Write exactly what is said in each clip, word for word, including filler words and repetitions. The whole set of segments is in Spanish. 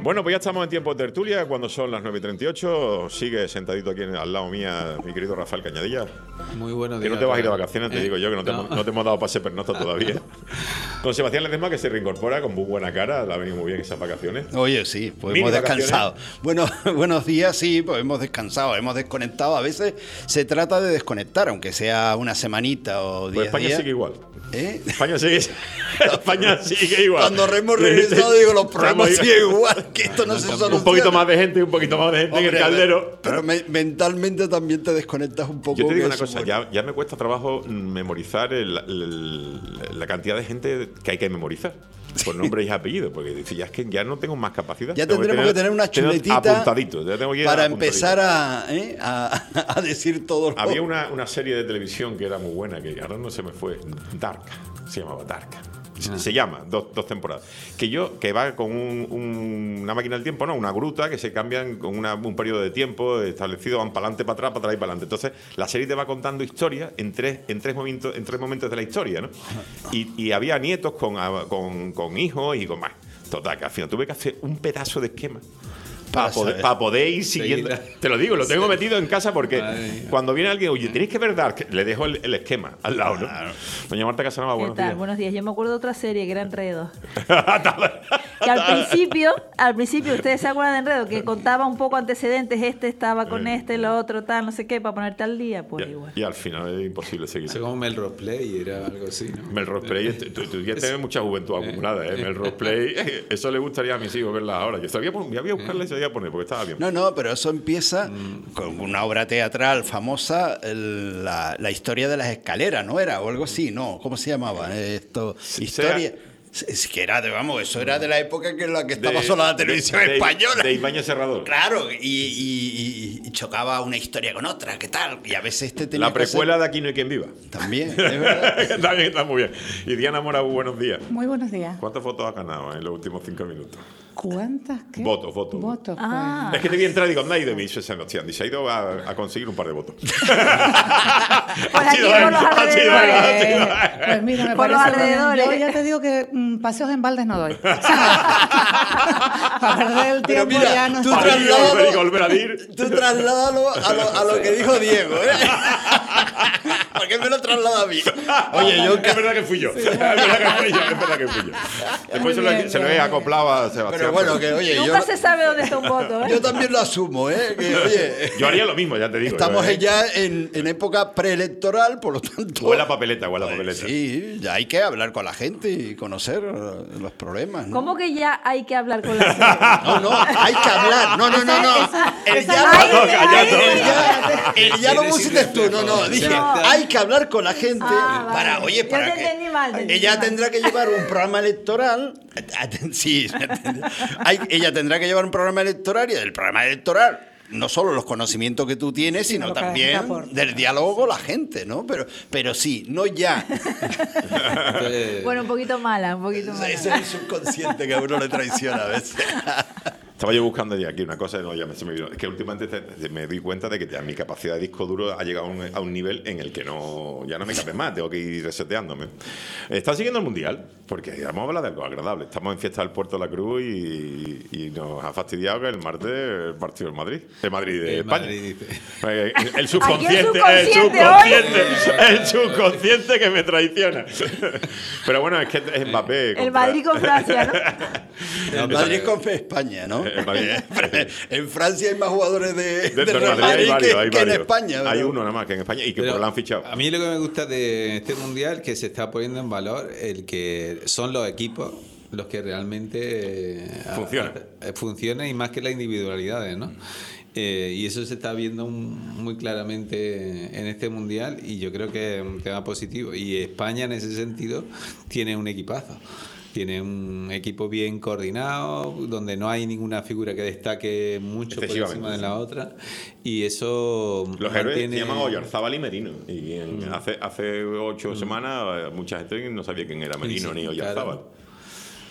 Bueno, pues ya estamos en tiempo de tertulia, cuando son las nueve y treinta y ocho. Sigue sentadito aquí al lado mía mi querido Rafael Cañadilla. Muy buenos días. Que no te vas a ir de vacaciones, ¿eh? Te digo yo, que no te, no. Hemos, no te hemos dado pase pernocta todavía. Con Sebastián Ledesma, que se reincorpora con muy buena cara. Le ha venido muy bien esas vacaciones. Oye, sí, pues hemos descansado. Bueno, buenos días, sí, pues hemos descansado, hemos desconectado. A veces se trata de desconectar, aunque sea una semanita o diez pues España días. sigue igual. ¿Eh? España sigue, España sigue igual. Cuando hemos regresado, digo, los problemas siguen igual, que esto no, no se soluciona. Un poquito más de gente, un poquito más de gente. Hombre, en el caldero. Pero me, mentalmente también te desconectas un poco. Yo te digo una cosa, ya, ya me cuesta trabajo memorizar el, el, la cantidad de gente que hay que memorizar. Por nombres y apellidos, porque dice, ya es que ya no tengo más capacidad. Ya tendremos que tener, que tener una chuletita apuntadito, ya tengo que ir para apuntadito. empezar a, ¿eh? a, a decir todo lo... Había una, una serie de televisión que era muy buena, que ahora no se me fue, Dark, se llamaba Dark. Ah. Se llama, dos, dos temporadas. Que yo, que va con un, un, una máquina del tiempo, ¿no? Una gruta, que se cambian con una, un periodo de tiempo establecido, van para adelante, para atrás, para atrás y para adelante. Entonces, la serie te va contando historias en tres, en tres, momentos, en tres momentos de la historia, ¿no? Y, y había nietos con, con, con hijos y con más. Total, que al final tuve que hacer un pedazo de esquema para poder, para poder ir siguiendo. Te lo digo, lo tengo metido en casa porque Ay, cuando viene alguien, oye, tenéis que ver Dark, le dejo el, el esquema al lado, ¿no? Claro. Doña Marta Casanova, buenos días. Buenos días. Yo me acuerdo de otra serie que era Enredo. Que al principio, al principio, ustedes se acuerdan de Enredo, que contaba un poco antecedentes, este estaba con eh, este, lo otro, tal, no sé qué, para ponerte al día, pues y, igual. Y al final es imposible seguir. Es como Melrose Play, era algo así, ¿no? Melrose Play, tú, tú ya tienes mucha juventud eh, acumulada, ¿eh? Melrose Play, eso le gustaría a mis hijos verla ahora. Yo sabía, voy a buscarla y se voy a poner, porque estaba bien. No, no, pero eso empieza mm. con una obra teatral famosa, el, la, la historia de las escaleras, ¿no era? O algo así, ¿no? ¿Cómo se llamaba? Esto, sí, historia... Sea, es que era de, vamos, eso era de la época en la que estaba de, sola la televisión de, española. De Ibáñez Serrador. Claro, y, y, y, y chocaba una historia con otra, ¿qué tal? Y a veces este tenía La precuela hacer... de Aquí no hay quien viva. También, es verdad. También está muy bien. Y Diana Mora, buenos días. Muy buenos días. ¿Cuántas fotos has ganado en los últimos cinco minutos? ¿Cuántas? ¿Qué? Votos, votos. Votos. Ah. Es que te vi entrar y digo, nadie de mí se Sebastián. Y se ha ido a, a conseguir un par de votos. Pues aquí por los alrededores. Pues mira, me por parece los alrededores. Yo ya te digo que mm, paseos en baldes no doy. Para perder el tiempo mira, ya no tú está. trasládalo, tú trasládalo a lo, a lo que dijo Diego, ¿eh? ¿Por qué me lo traslada a mí? Oye, yo... Es verdad que fui yo. Sí. Es verdad que fui yo. Es verdad que fui yo. Después se, bien, lo, se lo he acoplado a Sebastián. Pero bueno, que oye... Nunca yo, se sabe dónde está un voto, ¿eh? Yo también lo asumo, ¿eh? Que, oye... Yo haría lo mismo, ya te digo. Estamos yo, ¿eh? ya en, en época preelectoral, por lo tanto... Huele a papeleta, huele a papeleta. Sí, ya hay que hablar con la gente y conocer los problemas, ¿no? ¿Cómo que ya hay que hablar con la gente? No, no, hay que hablar. No, no, no, no. El ya, Ay, no, ay, callado. ay, El ya, el ya lo pusiste tú. No, no. Dije, No. hay que hablar con la gente Ah, para, vale. oye, Yo para te que entendí mal, te entendí ella mal. tendrá que llevar un programa electoral. Sí, hay, ella tendrá que llevar un programa electoral y del programa electoral no solo los conocimientos que tú tienes, Sí, sino lo que también aporta. del diálogo con la gente, ¿no? Pero, pero sí, no ya. Bueno, un poquito mala, un poquito mala. Ese es el subconsciente que a uno le traiciona a veces. Estaba yo buscando ya aquí una cosa, no, ya me, se me olvidó. Es que últimamente te, te, me di cuenta de que mi capacidad de disco duro ha llegado a un, a un nivel en el que no, ya no me cabe más, tengo que ir reseteándome. ¿Estás siguiendo el Mundial? Porque vamos a hablar de algo agradable. Estamos en fiesta del Puerto de la Cruz y, y nos ha fastidiado que el martes el partido del Madrid, de Madrid de el España. Madrid. El, el subconsciente, Aquí el el subconsciente, subconsciente el subconsciente que me traiciona. Pero bueno, es que es Mbappé. El contra... Madrid con Francia, ¿no? El Madrid con España, ¿no? El Madrid. En Francia hay más jugadores de, De, de de Real Madrid Madrid hay varios, que, hay que en varios. España. Hay ¿no? uno nada más que en España y que Pero por lo han fichado. A mí lo que me gusta de este mundial que se está poniendo en valor el que son los equipos los que realmente Funcionan. a, a, funcionan y más que las individualidades, ¿no? Eh, y eso se está viendo un, muy claramente en este mundial y yo creo que es un tema positivo. Y España en ese sentido tiene un equipazo. Tiene un equipo bien coordinado, donde no hay ninguna figura que destaque mucho por encima de la otra. Y eso Los mantiene... héroes se llaman Oyarzábal y Merino. Y en, mm. hace, hace ocho mm. semanas mucha gente no sabía quién era Merino sí, sí, ni Oyarzábal. Claro.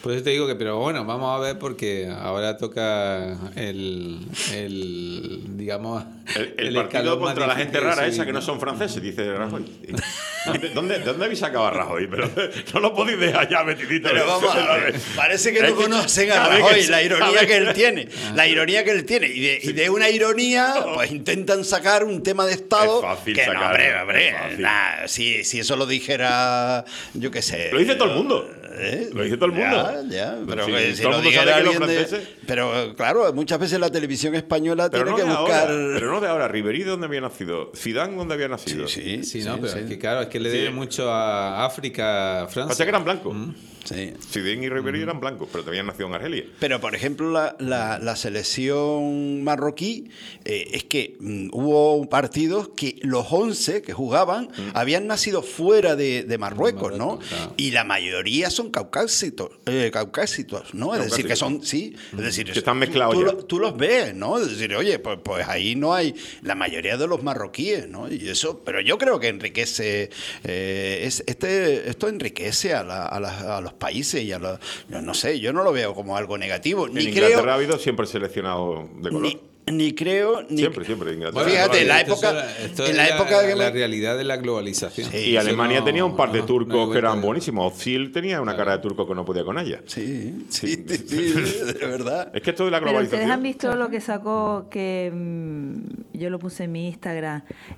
Por eso te digo que, pero bueno, vamos a ver porque ahora toca el, el digamos, El, el el partido escalón más contra la gente difícil de rara esa subir, que no ¿no? son franceses, dice Rajoy. ¿Dónde, dónde, dónde habéis sacado a Rajoy? Pero no lo podéis dejar ya metidito. Pero vamos a ver, parece que no Es que conocen a cada vez Rajoy, que- la ironía cada vez- que él tiene. La ironía que él tiene. Y de, y de una ironía, pues intentan sacar un tema de Estado. Es fácil que no, sacarlo, hombre, hombre, es fácil. nah, si, si eso lo dijera, yo qué sé. Lo dice todo el mundo. ¿Eh? Lo dice todo el mundo. Ya, ya, pero Sí, que si todo el lo mundo dijera sabe que los alguien de- franceses- Pero claro, muchas veces la televisión española Pero tiene no, que de buscar. ahora, pero no de ahora. Ribery, ¿dónde había nacido? Zidane, ¿dónde había nacido? Sí, Sí, sí, no, pero sí. es que claro, es que le Sí. debe mucho a África, Francia. Pasa que eran blancos. Sí. Zidane y Ribery eran blancos, pero también nacido en Argelia. Pero, por ejemplo, la, la- la selección marroquí, eh, es que mm, hubo partidos que los once que jugaban habían nacido fuera de, de Marruecos, ¿no? Marruecos, claro. Y la mayoría son caucásitos, eh, caucásitos, ¿no? Es decir, que son, sí, es decir, Que están tú- mezclados tú, ya. lo- tú los ves, ¿no? Es decir, oye, pues, pues ahí no hay la mayoría de los marroquíes, ¿no? Y eso, pero yo creo que enriquece, eh, es, este, esto enriquece a, la- a las- a los países y a los, yo no sé, yo no lo veo como algo negativo, En ni Inglaterra creo, ha habido siempre seleccionado de color. ni, ni creo, ni Siempre, siempre. en Inglaterra. Bueno, fíjate, en la esto época- es- esto en es la época que la me- realidad de la globalización. Sí. Y Eso Alemania no- tenía un par de no- turcos no hay que eran vuelta. buenísimos. Ozil tenía una cara de turco que no podía con ella. Sí, sí, sí, sí, de verdad. Es que esto de la Pero globalización. ustedes han visto lo que sacó, que mm, yo lo puse en mi Instagram,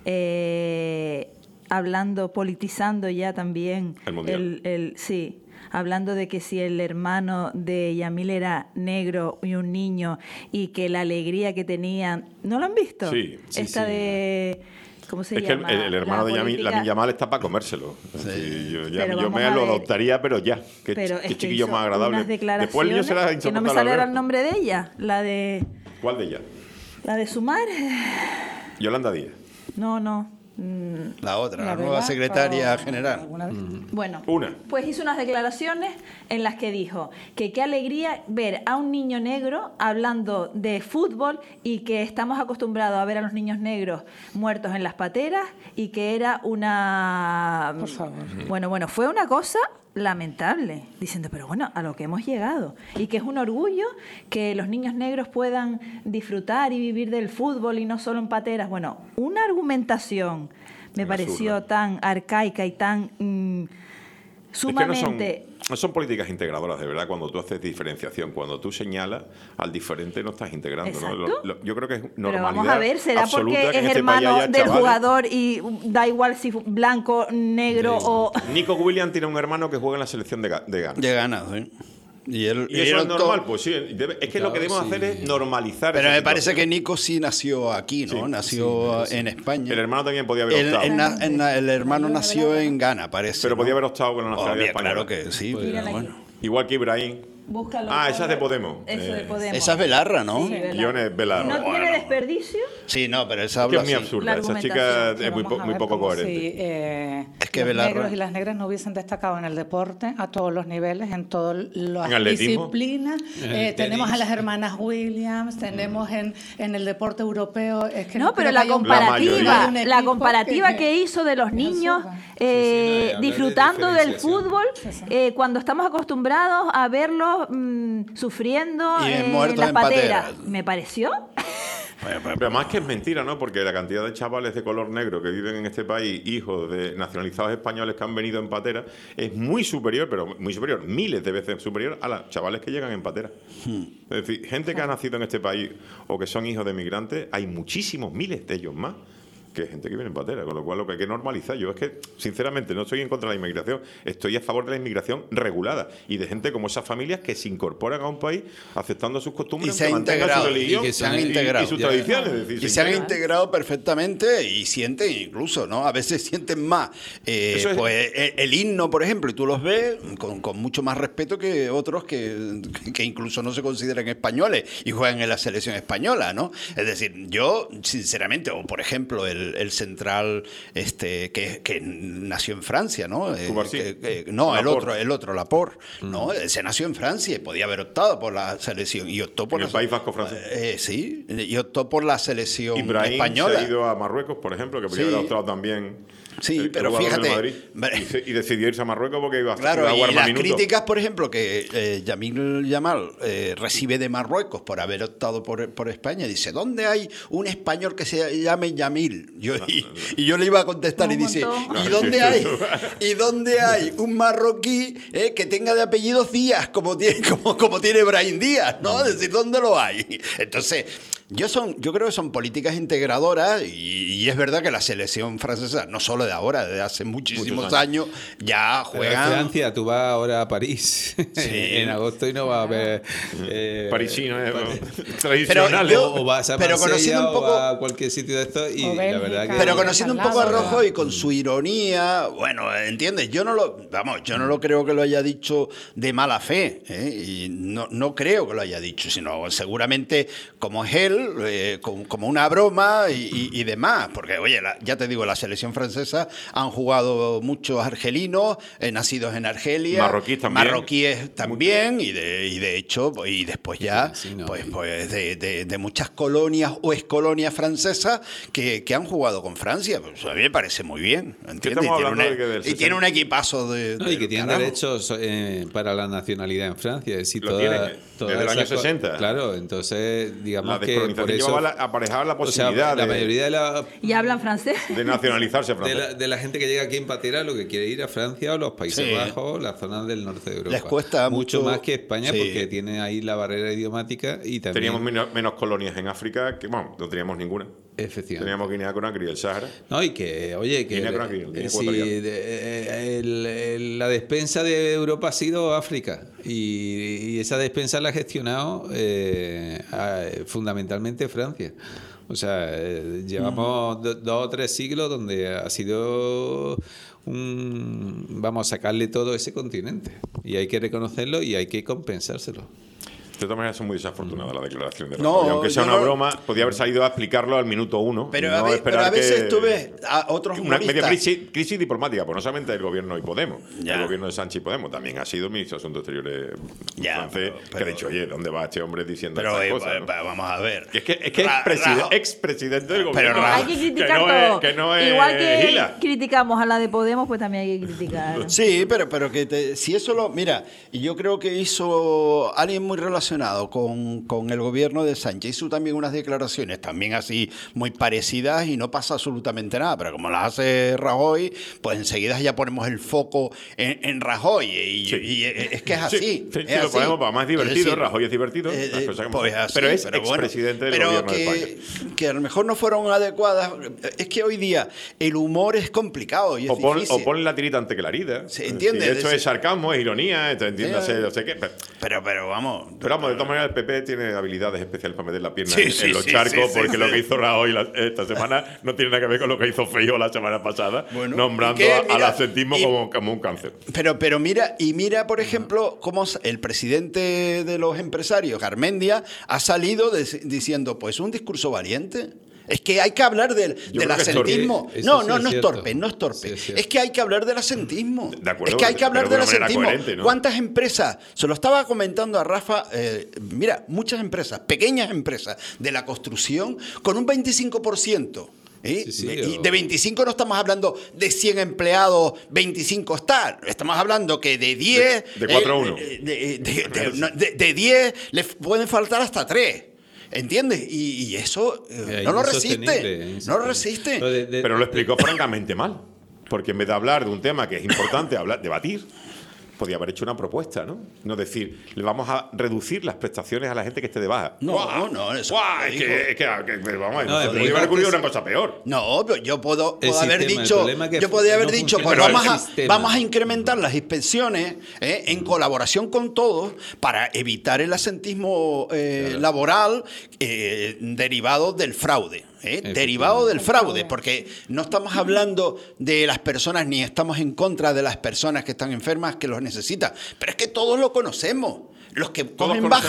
eh, hablando, politizando ya también. El Mundial. el- el- sí, hablando de que si el hermano de Yamil era negro y un niño y que la alegría que tenían... ¿No lo han visto? Sí, sí, Esta sí. de... ¿Cómo se Es que el, llama? el- el hermano La de Yamil, política- Lamin Yamal está para comérselo. Sí, yo ya- Pero yo vamos me a lo ver. adoptaría, pero ya. Qué, Pero qué es que chiquillo hizo más agradable. unas Después el niño declaraciones será que no me insoportable. sale ahora ver. el nombre de ella, la de ¿Cuál de ellas? la de Sumar. Yolanda Díaz. No, no. Mm, La otra, la, La nueva verdad, secretaria o- general. ¿alguna vez? Bueno, Una. pues hizo unas declaraciones en las que dijo que qué alegría ver a un niño negro hablando de fútbol y que estamos acostumbrados a ver a los niños negros muertos en las pateras y que era una... Por favor. Bueno, bueno, fue una cosa lamentable, diciendo, pero bueno, a lo que hemos llegado y que es un orgullo que los niños negros puedan disfrutar y vivir del fútbol y no solo en pateras. Bueno, una argumentación me Tan pareció absurda. tan arcaica y tan mm, Es que no son, sumamente... no son políticas integradoras, de verdad, cuando tú haces diferenciación. Cuando tú señalas al diferente no estás integrando. ¿no? Exacto. Lo- lo- yo creo que es Pero normalidad vamos a ver, ¿será absoluta porque que en es este país hermano haya del chavales- jugador y da igual si fu- blanco, negro o... Nico Williams tiene un hermano que juega en la selección de, Ga- de Ghana. De ganas, ¿eh? Y, él, ¿Y eso él es optó- normal? Pues sí. debe- es que lo que Claro, debemos sí. hacer es normalizar. Pero esa me parece situación. que Nico sí nació aquí, ¿no? Sí, nació sí, sí. en España. El hermano también podía haber El, optado. en na- en na- el hermano Mayor nació Abelardo. en Ghana, parece. Pero ¿no? podía haber optado con la nacionalidad Obvio, española. claro que sí. Pues, pero mírala bueno. Igual que Ibrahim. Búscalo. Ah, esa es de Podemos. Eso de Eh, Podemos. Esa es Belarra, ¿no? Sí, Belarra. Guiones Velardo. No tiene Bueno. desperdicio. Sí, no, pero esa Que habla es muy así. absurda. La Esa chica argumentación. es muy, po- Vamos a muy ver poco como coherente. si, eh, Es que los Belarra- negros y las negras no hubiesen destacado en el deporte a todos los niveles, en todas las En atletismo. disciplinas. En el Eh, tenemos tenis. a las hermanas Williams, tenemos en, en el deporte europeo. Es que No, pero creo la que hay un- comparativa, hay un la equipo comparativa que- que hizo de los es niños absurda. eh, Sí, sí, no, y hablar de disfrutando del diferenciación. fútbol Sí, sí. eh, cuando estamos acostumbrados a verlos mm, sufriendo Y eh, en muertos las en pateras. pateras. Me pareció. Bueno, pues, Pero más que es mentira, ¿no? Porque la cantidad de chavales de color negro que viven en este país, hijos de nacionalizados españoles que han venido en patera, es muy superior, pero muy superior, miles de veces superior a los chavales que llegan en patera. Es decir, gente que ha nacido en este país o que son hijos de migrantes, hay muchísimos, miles de ellos más que gente que viene en patera, con lo cual lo que hay que normalizar. Yo es que, sinceramente, no estoy en contra de la inmigración, estoy a favor de la inmigración regulada y de gente como esas familias que se incorporan a un país aceptando sus costumbres, Y se que han mantengan su integrado, religión y que se han y- y integrado. sus Ya. tradiciones. es decir, y se han integran. integrado perfectamente y sienten incluso, ¿no? A veces sienten más. eh, Eso es- pues el, el himno, por ejemplo, y tú los ves con, con mucho más respeto que otros que, que incluso no se consideran españoles y juegan en la selección española, ¿no? Es decir, yo, sinceramente, o por ejemplo, el, el, el central este que, que nació en Francia, ¿no? Eh, Cubarsí. que- que- no, el Laporte. otro, el otro, Laporte, ¿no? Se nació en Francia y podía haber optado por la selección y optó por En el la- País Vasco francés. Eh, sí, y optó por la selección Ibrahim española. se ha ido a Marruecos, por ejemplo, que podría Sí. haber optado también. Sí, el pero jugador del fíjate, Madrid, vale. y, se- y decidió irse a Marruecos porque iba a, Claro, iba a y jugar más las minutos. críticas, por ejemplo, que eh, Yamil Yamal eh, recibe de Marruecos por haber optado por, por España, dice, ¿dónde hay un español que se llame Yamil? Yo, y, y yo le iba a contestar y Un dice, montón. ¿y dónde hay? ¿Y dónde hay un marroquí eh, que tenga de apellido Díaz, como tiene, como, como tiene Brahim Díaz? ¿No? Es decir, ¿dónde lo hay? Entonces, yo, son, yo creo que son políticas integradoras y, y es verdad que la selección francesa, no solo de ahora, de hace muchísimos Muchos años, ya Pero en juegan... Francia, tú vas ahora a París en agosto y no vas a ver. Eh, Parisino, eh, Pero tradicional. yo- o, o vas a pero Marsella conociendo un o poco- vas a cualquier sitio de esto y O la Bélgica. verdad que. Pero Sí, conociendo un al poco a lado. Rojo y con su ironía, bueno, ¿entiendes? Yo no lo, vamos, yo no lo creo que lo haya dicho de mala fe, ¿eh? Y no, no creo que lo haya dicho, sino seguramente como es él, eh, como, como una broma y, y- y demás. Porque, oye, la- ya te digo, la selección francesa han jugado muchos argelinos, eh, nacidos en Argelia, Marroquíes también. marroquíes también, y de, y de hecho, y después ya, Sí, no, pues, y- pues de, de- de muchas colonias o excolonias francesas que, que han jugado con Francia. Pues a mí me parece muy bien, ¿entiendes? estamos Y tiene, hablando una- de que del y tiene sesenta un equipazo de... No, y del que tienen carajo. derechos eh, para la nacionalidad en Francia. Es decir, Lo toda- tienen, todas desde el año esas co- sesenta. Claro, entonces, digamos La que por descolonización eso. llevaba la- aparejaba la o sea, posibilidad la de- mayoría de la, ¿Y hablan francés? de nacionalizarse de, francés. la, de la gente que llega aquí en patera lo que quiere ir a Francia o los Países Sí. Bajos, las zonas del norte de Europa. Les cuesta mucho mucho- más que España sí. porque tiene ahí la barrera idiomática y también. Teníamos menos, menos colonias en África, que bueno, no teníamos ninguna. Efectivamente. Teníamos Guinea Conakry y el Sahara. No, y que, oye, que Guinea el- Conakry, Guinea eh, sí, Ecuatorial. de- eh, el- el- la despensa de Europa ha sido África y, y esa despensa la ha gestionado eh, a- fundamentalmente Francia. O sea, eh, llevamos do- dos o tres siglos donde ha sido un... Vamos a sacarle todo ese continente y hay que reconocerlo y hay que compensárselo. De todas maneras, son muy desafortunadas las declaraciones de No, Rajoy. Aunque sea yo una no- broma, podía haber salido a explicarlo al minuto uno. Pero, y a, no ve- esperar pero a veces que- tú ves a otros Una media humoristas... crisis, crisis diplomática, pues no solamente el gobierno y Podemos, Ya. el gobierno de Sánchez y Podemos, también ha sido el ministro de Asuntos Exteriores Ya, francés, pero- que pero- ha dicho, oye, ¿dónde va este hombre diciendo Pero estas eh, cosas? va- ¿no? va- vamos a ver. Que es que es que Ra- es preside- Rajoy- expresidente del Pero gobierno. Rajoy- Hay que criticar no todo. Es, que no es Igual que Gila. criticamos a la de Podemos, pues también hay que criticar. Sí, pero, pero que te- si eso lo... Mira, y yo creo que hizo alguien muy relacionado con, con el gobierno de Sánchez, hizo también unas declaraciones también así muy parecidas y no pasa absolutamente nada, pero como las hace Rajoy, pues enseguida ya ponemos el foco en, en Rajoy y, Sí. y es que es Sí, así. sí, sí, es lo así. ponemos para más Es divertido. decir, Rajoy es divertido. eh, las eh, cosas como pues son. así, pero es bueno, expresidente del pero gobierno de que, España. que a lo mejor no fueron adecuadas. Es que hoy día el humor es complicado y es O pon, difícil. o pon la tirita ante que la herida. Se entiende, Si esto es- es sarcasmo, es ironía, esto entiéndase, Sí. no sé qué. Pero, Pero, pero vamos. pero vamos, de todas maneras, el P P tiene habilidades especiales para meter la pierna Sí, en, sí, en los sí, charcos, sí, sí, porque sí. lo que hizo Rajoy la- esta semana no tiene nada que ver con lo que hizo Feijóo la semana pasada, Bueno, nombrando ¿y qué? a- al Mira, ascentismo y- como, como un cáncer. Pero, pero mira, y mira, por ejemplo, cómo el presidente de los empresarios, Garmendia, ha salido de- diciendo, pues un discurso valiente. Es que hay que hablar del, Yo del creo que es torpe. asentismo. Eso No, sí no, es no es cierto. torpe, no es torpe. Sí, es cierto. es que hay que hablar del asentismo. De acuerdo, es que hay que pero hablar de del una manera asentismo. coherente, ¿no? ¿Cuántas empresas? Se lo estaba comentando a Rafa. eh, mira, muchas empresas, pequeñas empresas de la construcción, con un veinticinco por ciento. ¿eh? Sí, sí, y o- de veinticinco no estamos hablando de cien empleados, veinticinco están. Estamos hablando que de diez... De- de cuatro a eh, uno. eh, De, de- de- no, de- de diez le pueden faltar hasta tres. ¿Entiendes? Y, y eso eh, Es no lo insostenible, resiste. es No lo insostenible. resiste. Lo de- de- Pero lo explicó francamente mal. Porque en vez de hablar de un tema que es importante, hablar, debatir, podía haber hecho una propuesta, ¿no? No decir, le vamos a reducir las prestaciones a la gente que esté de baja. No, ¡Guau! no, eso ¡Guau! no Es lo que, dijo. es que, que- que- vamos, No, el podría problema haber ocurrido es que una cosa peor. No, pero yo puedo, El puedo haber sistema, el dicho, problema es que yo podría haber no dicho, pues funciona vamos el a, sistema. vamos a incrementar las inspecciones eh, en colaboración con todos para evitar el asentismo eh, laboral eh, derivado del fraude. ¿eh? Derivado del fraude, porque no estamos hablando de las personas ni estamos en contra de las personas que están enfermas que los necesitan, pero es que todos lo conocemos. Los que cogen baja, conocemos.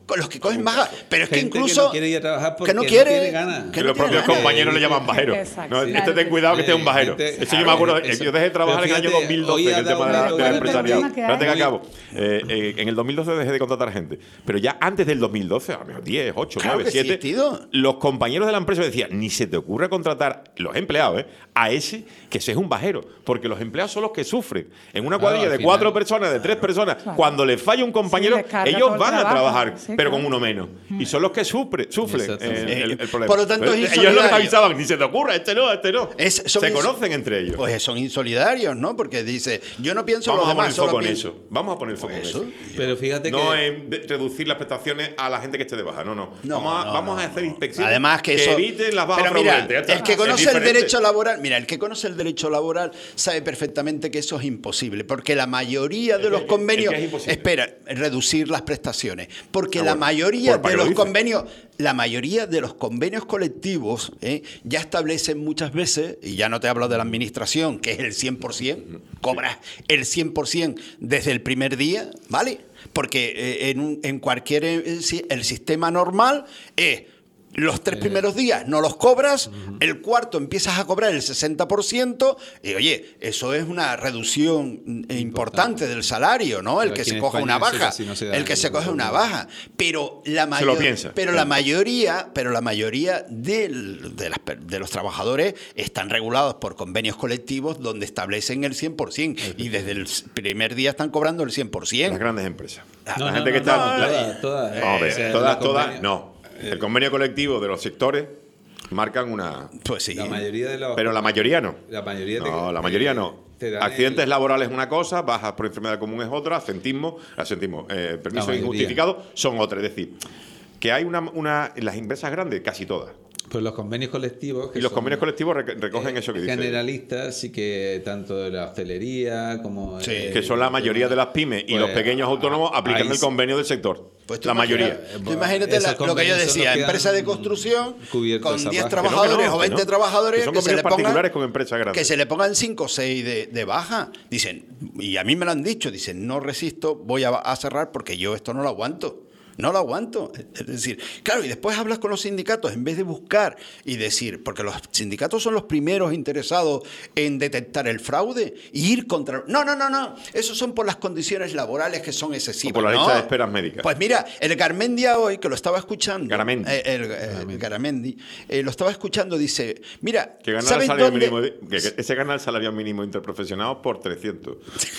con los que cogen baja. Pero es que Gente incluso... que no quiere ir a trabajar porque que no no quiere, tiene ganas. que Que no los tiene propios ganas. compañeros le llaman bajero. Exacto. No, este Claro. ten cuidado que este es un Eh, bajero. gente- Eso yo me acuerdo, Eso. yo dejé de trabajar Pero en el año fíjate, dos mil doce hoy en ha el tema dado de la, una del buena empresariado. tema que hay. Espérate que acabo. Eh, eh, en el dos mil doce dejé de contratar gente. Pero ya antes del dos mil doce, a lo mejor diez, ocho, Claro nueve, que sí, siete, tío. los compañeros de la empresa decían, ni se te ocurra contratar los empleados, ¿eh? A ese que ese es un bajero. Porque los empleados son los que sufren. En una Claro, cuadrilla al de final. cuatro personas, de tres personas, cuando les falla un compañero, les carga ellos todo el van a trabajo. trabajar, Sí, pero claro. con uno menos. Y son los que sufren, sufren Exactamente. eh, el, el problema. Por lo tanto, es ellos los insolidario. avisaban, ni se te ocurra, este no, este no. Es- son se ins- conocen entre ellos. Pues son insolidarios, ¿no? Porque dice, yo no pienso en Vamos los a poner demás, solo foco en pienso- eso. Vamos a poner foco en Pues eso. eso. Pero fíjate No que... en de- reducir las prestaciones a la gente que esté de baja, no, no. No, vamos a, no, vamos no, a hacer no. inspecciones Además que, eso, eviten las bajas pero mira, fraudulentas. Ya está. el que Es conoce el diferente. derecho laboral, mira, el que conoce el derecho laboral sabe perfectamente que eso es imposible, porque la mayoría de El los que- convenios, el que es imposible. espera, reducir las prestaciones, porque Ah, la bueno, mayoría por- para de que lo los dice. convenios, la mayoría de los convenios colectivos ¿eh? ya establecen muchas veces, y ya no te hablo de la administración, que es el cien por ciento, cobras el cien por ciento desde el primer día, ¿vale? Porque eh, en, un- en cualquier eh, si- el sistema normal es los tres primeros días no los cobras, el cuarto empiezas a cobrar el sesenta por ciento y oye, eso es una reducción eh, importante del salario, ¿no? El Pero que aquí se en coge España una eso baja, casi no se da el que en se ningún coge una lugar. baja, pero la Se mayor- lo piensa. pero la mayoría, pero la mayoría del- de, las per- de los trabajadores están regulados por convenios colectivos donde establecen el cien por ciento y desde el primer día están cobrando el cien por Las ciento. grandes empresas. No, la no, gente no, que está. no, la- todas, todas. Vamos a ver, O sea, todas, los todas, convenios- no. El convenio colectivo de los sectores marcan una. Pues sí. La mayoría de los... Pero la mayoría no. La mayoría te- No, la mayoría no. te dan Accidentes el- laborales es una cosa, bajas por enfermedad común es otra, asentismo, asentismo, eh, permiso mayoría. injustificado son otras. Es decir, que hay una, una en las empresas grandes, casi todas. Pues los convenios colectivos... que Y los son, convenios colectivos rec- recogen eh, eso que dice. generalistas, sí que tanto de la hostelería como... Sí. eh, Que son la mayoría de las pymes y pues, los pequeños autónomos ah, aplican ahí el sí. convenio del sector. Pues tú la imagina- mayoría. Tú imagínate Esos la- lo que yo convenios son decía, los que empresa han de construcción cubierto con esa diez baja. trabajadores Que no, que no, o veinte que no. trabajadores Que son que se le convenios particulares pongan con empresas grandes. que se le pongan cinco o seis de, de baja. Dicen, y a mí me lo han dicho, dicen, no resisto, voy a, a cerrar porque yo esto no lo aguanto. No lo aguanto. Es decir, claro, y después hablas con los sindicatos en vez de buscar y decir, porque los sindicatos son los primeros interesados en detectar el fraude y ir contra... No, no, no, no. Esos son por las condiciones laborales que son excesivas. O por la ¿no? lista de esperas médicas. Pues mira, el Garmendia hoy, que lo estaba escuchando... Garamendi. eh, el, eh, Garamendi, eh, lo estaba escuchando, dice, mira, Que gana el ¿sabes salario dónde? mínimo. de- que, que ese gana el salario mínimo interprofesional por trescientos.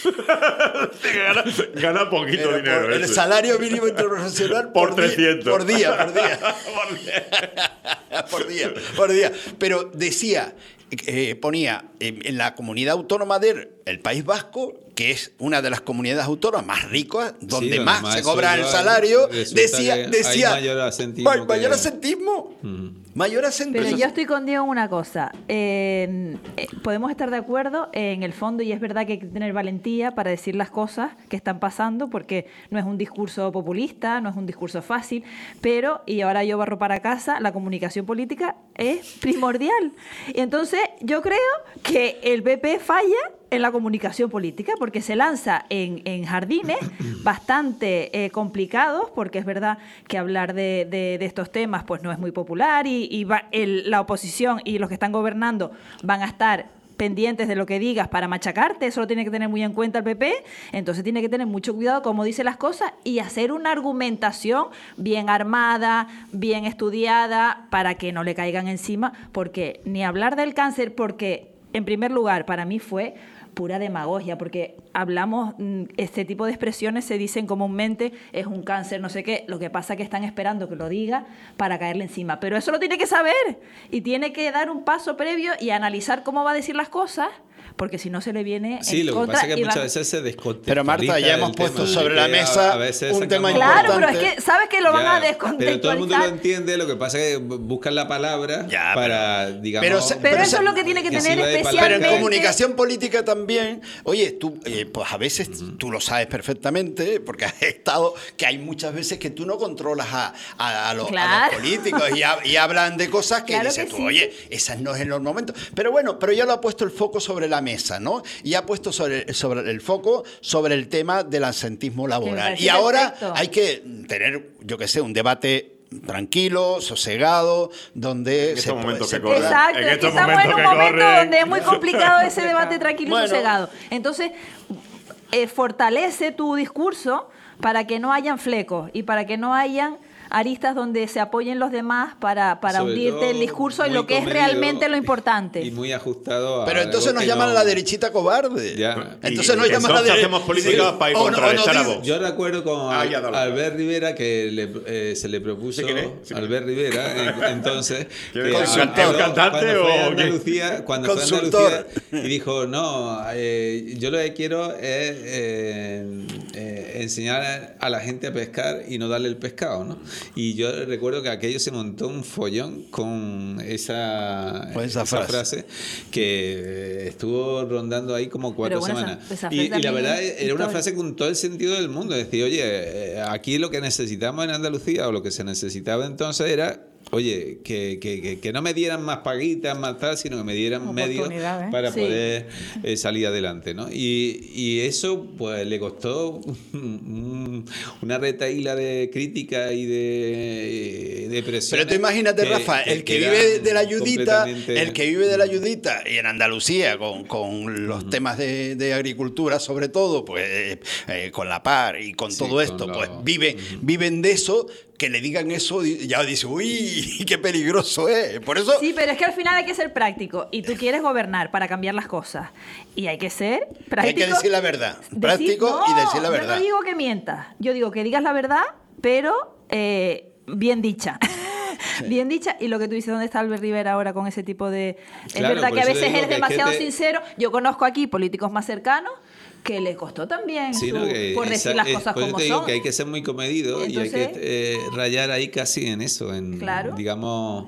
gana, gana poquito Pero dinero. por el ese. salario mínimo interprofesional Por di- trescientos. por día, por día. por día, por día. Pero decía, eh, ponía en, en la comunidad autónoma del el País Vasco, que es una de las comunidades autónomas más ricas, donde donde más, más se cobra el sueldo hay, salario, resulta decía, que hay decía mayor asentismo "Ma- mayor que- asentismo, mayor asentismo". Pero yo estoy con Diego en una cosa. Eh, eh, podemos estar de acuerdo en el fondo y es verdad que hay que tener valentía para decir las cosas que están pasando porque no es un discurso populista, no es un discurso fácil, pero, y ahora yo barro para casa, la comunicación política es primordial. Y entonces yo creo que el P P falla en la comunicación política porque se lanza en, en jardines bastante eh, complicados porque es verdad que hablar de, de- de estos temas pues no es muy popular y, y va- el- la oposición y los que están gobernando van a estar pendientes de lo que digas para machacarte, eso lo tiene que tener muy en cuenta el P P, entonces tiene que tener mucho cuidado cómo dice las cosas y hacer una argumentación bien armada, bien estudiada para que no le caigan encima, porque ni hablar del cáncer, porque en primer lugar para mí fue pura demagogia, porque hablamos, mm, este tipo de expresiones se dicen comúnmente, es un cáncer, no sé qué, lo que pasa es que están esperando que lo diga para caerle encima, pero eso lo tiene que saber y tiene que dar un paso previo y analizar cómo va a decir las cosas, porque si no se le viene Sí, en lo que contra pasa es que y va- muchas veces se descontextualiza. Pero Marta, ya el hemos tema, puesto de sobre que la a- mesa a veces un sacamos- tema Claro, pero es importante. que sabes que lo van Ya, a descontextualizar. Pero todo el mundo lo entiende, lo que pasa es que buscan la palabra Ya, para, digamos... pero se- Pero Pero eso se- es lo que tiene que que tener sirva de palabra. Pero en especialmente. comunicación política también, oye, tú, eh, pues a veces tú lo sabes perfectamente, porque has estado, que hay muchas veces que tú no controlas a, a- a los, a Claro. los políticos y, ha- y hablan de cosas que Claro dices que tú, sí. oye, esas no es en los momentos. Pero bueno, pero ya lo ha puesto el foco sobre la mesa, ¿no? Y ha puesto sobre, sobre el foco sobre el tema del absentismo laboral. Sí, y ahora perfecto. hay que tener, yo qué sé, un debate tranquilo, sosegado, donde En se estos puede- momentos se que pueda- corren. Exacto, En es que estos estamos en momentos un que momento corren. donde es muy complicado ese debate tranquilo Bueno. y sosegado. Entonces, eh, fortalece tu discurso para que no hayan flecos y para que no hayan aristas donde se apoyen los demás para, para Sobre hundirte todo el discurso y muy lo que es comedido realmente lo importante. Y muy ajustado a. Pero entonces algo nos que llaman no- la derechita cobarde. Ya. Entonces Y- nos y llaman la entonces derechita. hacemos política para ir contrarrestar a Vox. Yo recuerdo con Ah, Al- ya, dale. Albert Rivera que le, eh, se le propuso ¿Sí quién es? ¿Sí quién es? Albert Rivera en- entonces ¿Quién que es? ¿Consultor? cuando- ¿Cantante cuando fue a o qué? Andalucía, cuando fue a Consultor. Andalucía y dijo no, eh, yo lo que quiero es eh, eh, enseñar a la gente a pescar y no darle el pescado, ¿no? Y yo recuerdo que aquello se montó un follón con esa, Con esa frase. que eh, estuvo rondando ahí como cuatro Pero bueno, esa- semanas. esa y, frase y la también verdad es era una histórica. frase con todo el sentido del mundo. Es decir, oye, eh, aquí lo que necesitamos en Andalucía o lo que se necesitaba entonces era, oye, que, que, que, que no me dieran más paguitas, más tal, sino que me dieran medios Oportunidades. para Sí. poder eh, salir adelante, ¿no? Y, y eso pues le costó un- una retahíla de crítica y de, de presión. Pero tú imagínate, Rafa, el que vive de la ayudita, el que vive de la ayudita, y en Andalucía, con, con los temas de, de agricultura, sobre todo, pues eh, eh, con la par y con Sí, todo con esto, lo- pues vive, viven de eso, que le digan eso, y ya dice, uy, qué peligroso es. Por eso, Sí, pero es que al final hay que ser práctico y tú quieres gobernar para cambiar las cosas y hay que ser práctico. hay que decir la verdad, Decir- práctico y no, decir la verdad. Yo no digo que mientas, yo digo que digas la verdad, pero eh, bien dicha. Bien dicha, y lo que tú dices, ¿dónde está Albert Rivera ahora con ese tipo de...? Es Claro, verdad por que a eso veces digo es que es que demasiado te- sincero. Yo conozco aquí políticos más cercanos que le costó también Sí, su- ¿no? Que por decir esa- las es- cosas por eso como te digo son. que hay que ser muy comedido y hay Entonces- que eh, rayar ahí casi en eso, en, Claro. digamos...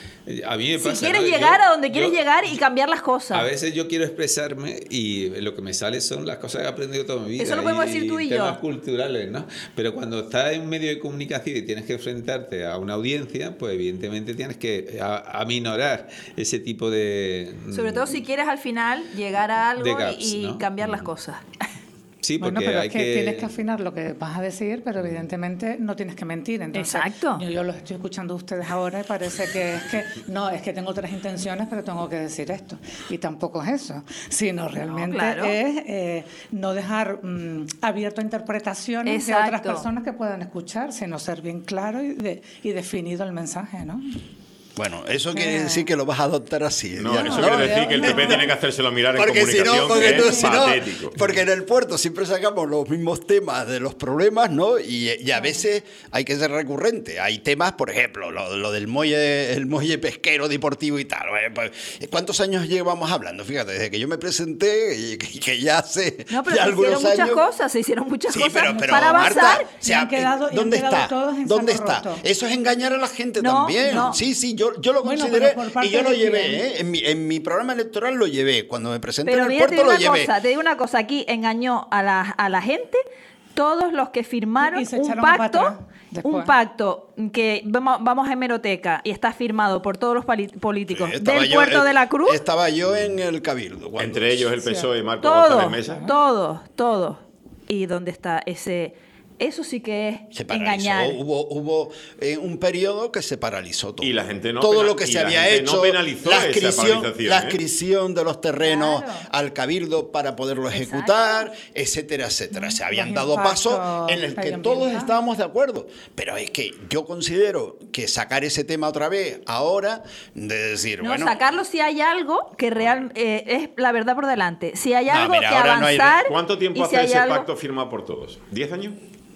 A mí me Si pasa, quieres ¿no? llegar Yo- a donde quieres yo- llegar y cambiar las cosas. A veces yo quiero expresarme y lo que me sale son las cosas que he aprendido toda mi vida. Eso lo podemos decir tú y yo. temas culturales, ¿no? Pero cuando estás en medio de comunicación y tienes que enfrentarte a una audiencia, pues evidentemente tienes que a- aminorar ese tipo de... Sobre todo si quieres al final llegar a algo De gaps, y ¿no? cambiar las Mm. cosas. Sí, porque Bueno, pero hay es que, que... tienes que afinar lo que vas a decir, pero evidentemente no tienes que mentir. Entonces, Exacto. Yo, yo los estoy escuchando a ustedes ahora y parece que es que no, es que tengo otras intenciones, pero tengo que decir esto. Y tampoco es eso, sino realmente claro. es eh, no dejar mm, abierto a interpretaciones de Exacto. otras personas que puedan escuchar, sino ser bien claro y, de- y definido el mensaje, ¿no? Bueno, eso quiere Eh. decir que lo vas a adoptar así. No, ya, eso ¿no? quiere decir que el no, P P no. tiene que hacérselo mirar en Porque si comunicación, no, porque que tú, es si no, patético. porque en el puerto siempre sacamos los mismos temas de los problemas, ¿no? Y, y a veces hay que ser recurrente. Hay temas, por ejemplo, lo, lo del muelle, el muelle pesquero deportivo y tal. Bueno, pues, ¿cuántos años llevamos hablando? Fíjate, desde que yo me presenté y que, que ya hace No, pero ya se algunos hicieron muchas años. cosas, se hicieron muchas Sí, cosas pero, pero para avanzar. Marta, o sea, Y han quedado- y han ¿dónde quedado está? todos en ¿Dónde saco está? roto. Eso es engañar a la gente No, también. no. Sí, sí, yo, yo lo Bueno, consideré pero por parte y yo lo de llevé, quién. ¿eh? En mi, en mi programa electoral lo llevé. Cuando me presenté Pero en el mira, te puerto digo lo una llevé. cosa, te digo una cosa, aquí engañó a la, a la gente todos los que firmaron Y se un echaron para pacto, atrás después. un pacto que vamos, vamos a hemeroteca y está firmado por todos los pali- políticos Sí, estaba del yo, Puerto eh, de la Cruz. Estaba yo en el Cabildo. cuando- Entre ellos el P S O E y Marco González Todos, Mesa. todos, todos. ¿Y dónde está ese? Eso sí que es Se paralizó. engañar. Hubo, hubo eh, un periodo que se paralizó todo. Y la gente no todo pena- lo que y se la había gente no hecho, penalizó la esa adscripción, paralización, la ¿eh? adscripción de los terrenos Claro. al cabildo para poderlo ejecutar, etcétera, etcétera. Se habían Los dado pasos impactos en el que medioambientales. todos estábamos de acuerdo. Pero es que yo considero que sacar ese tema otra vez ahora, de decir, No, bueno, sacarlo si hay algo que real eh, es la verdad por delante. Si hay No, algo mira, que ahora no hay- avanzar. ¿Cuánto tiempo y hace si hay ese algo- pacto firmado por todos? ¿Diez años?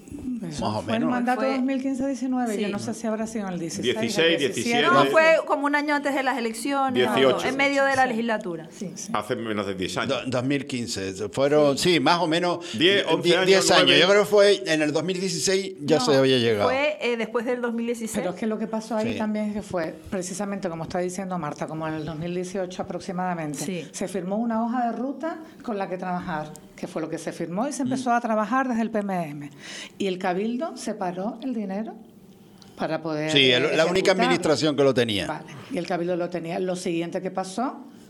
Eso Más o fue el menos. mandato Fue- dos mil quince diecinueve. Sí. Yo no sé si habrá sido en el dieciséis. dieciséis, el diecisiete. No, fue como un año antes de las elecciones, dieciocho. o en medio de la legislatura. Sí, sí. Hace menos de diez años. do- dos mil quince. Fueron, sí, más o menos Diez, once die- años, diez años. nueve. Yo creo que fue en el dos mil dieciséis ya No, se había llegado. Fue eh, después del dos mil dieciséis. Pero es que lo que pasó ahí Sí. también es que fue precisamente como está diciendo Marta, como en el dos mil dieciocho aproximadamente. Sí. Se firmó una hoja de ruta con la que trabajar, que fue lo que se firmó y se empezó a trabajar desde el P M M. Y el Cabildo separó el dinero para poder. Sí, el- eh, la única ejecutarlo. administración que lo tenía. Vale. Y el Cabildo lo tenía. Lo siguiente que pasó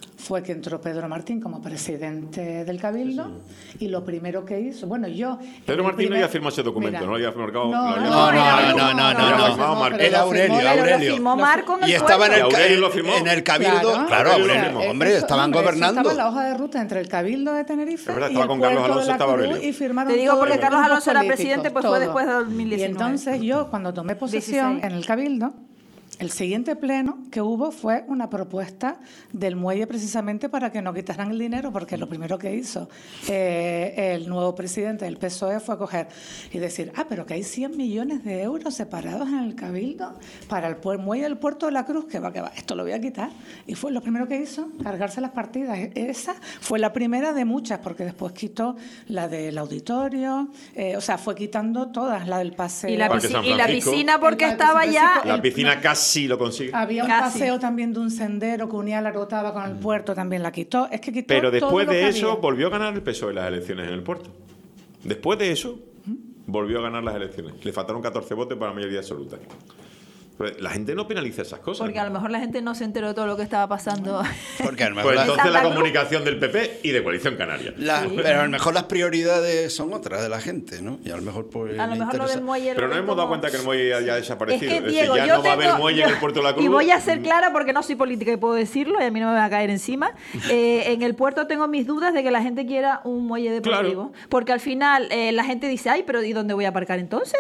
fue que entró Pedro Martín como presidente del Cabildo y lo primero que hizo, bueno, yo... Pedro Martín primer, no había firmado ese documento, mira, no había firmado... No, había no, firmado, no, no, no, no, no, no, no, era Aurelio, Pero lo Aurelio. firmó Marco en el Y estaba en el, puerto. ¿Y Aurelio lo firmó? en el Cabildo, Claro, claro, Aurelio Aurelio, lo firmó. hombre, Eso, estaban hombre, eso gobernando. Estaba en la hoja de ruta entre el Cabildo de Tenerife Es verdad, y estaba el con Carlos puerto de Alonso, la estaba Cruz Aurelio. y firmaron Te digo todos porque los Carlos grupos Alonso era políticos, presidente, pues fue todo. después de dos mil diecinueve. Y entonces yo, cuando tomé posesión dieciséis. en el Cabildo, el siguiente pleno que hubo fue una propuesta del muelle precisamente para que no quitaran el dinero, porque lo primero que hizo eh, el nuevo presidente del P S O E fue coger y decir, ah, pero que hay cien millones de euros separados en el Cabildo para el pu- muelle del Puerto de la Cruz, que va, que va, esto lo voy a quitar. Y fue lo primero que hizo, cargarse las partidas. Esa fue la primera de muchas, porque después quitó la del auditorio, eh, o sea, fue quitando todas, la del paseo. Y la, Parque pisci- San y la Francisco. piscina porque El Parque estaba San ya... Francisco, La el- piscina casi lo consigue. Había un Casi. paseo también de un sendero que unía la Rotava con el puerto, también la quitó. Es que quitó Pero todo después lo de que eso había. volvió a ganar el P S O E las elecciones en el puerto. Después de eso volvió a ganar las elecciones. Le faltaron catorce votos para la mayoría absoluta. Pues la gente no penaliza esas cosas. Porque a lo mejor la gente no se enteró de todo lo que estaba pasando. Porque a lo mejor Pues la- entonces la Santa Cruz. comunicación del P P y de Coalición Canaria. la- pero a lo mejor las prioridades son otras de la gente, ¿no? Y a lo mejor pues, A lo le mejor lo interesa- del muelle... lo Pero no ven hemos dado como- cuenta que el muelle haya Es desaparecido. que, Es decir, Diego, ya yo no va a haber tengo- muelle yo- en el puerto de la Cruz. Y voy a ser clara porque no soy política y puedo decirlo y a mí no me va a caer encima. Eh, en el puerto tengo mis dudas de que la gente quiera un muelle deportivo. Claro. Porque al final eh, la gente dice, ay, pero ¿y dónde voy a aparcar entonces?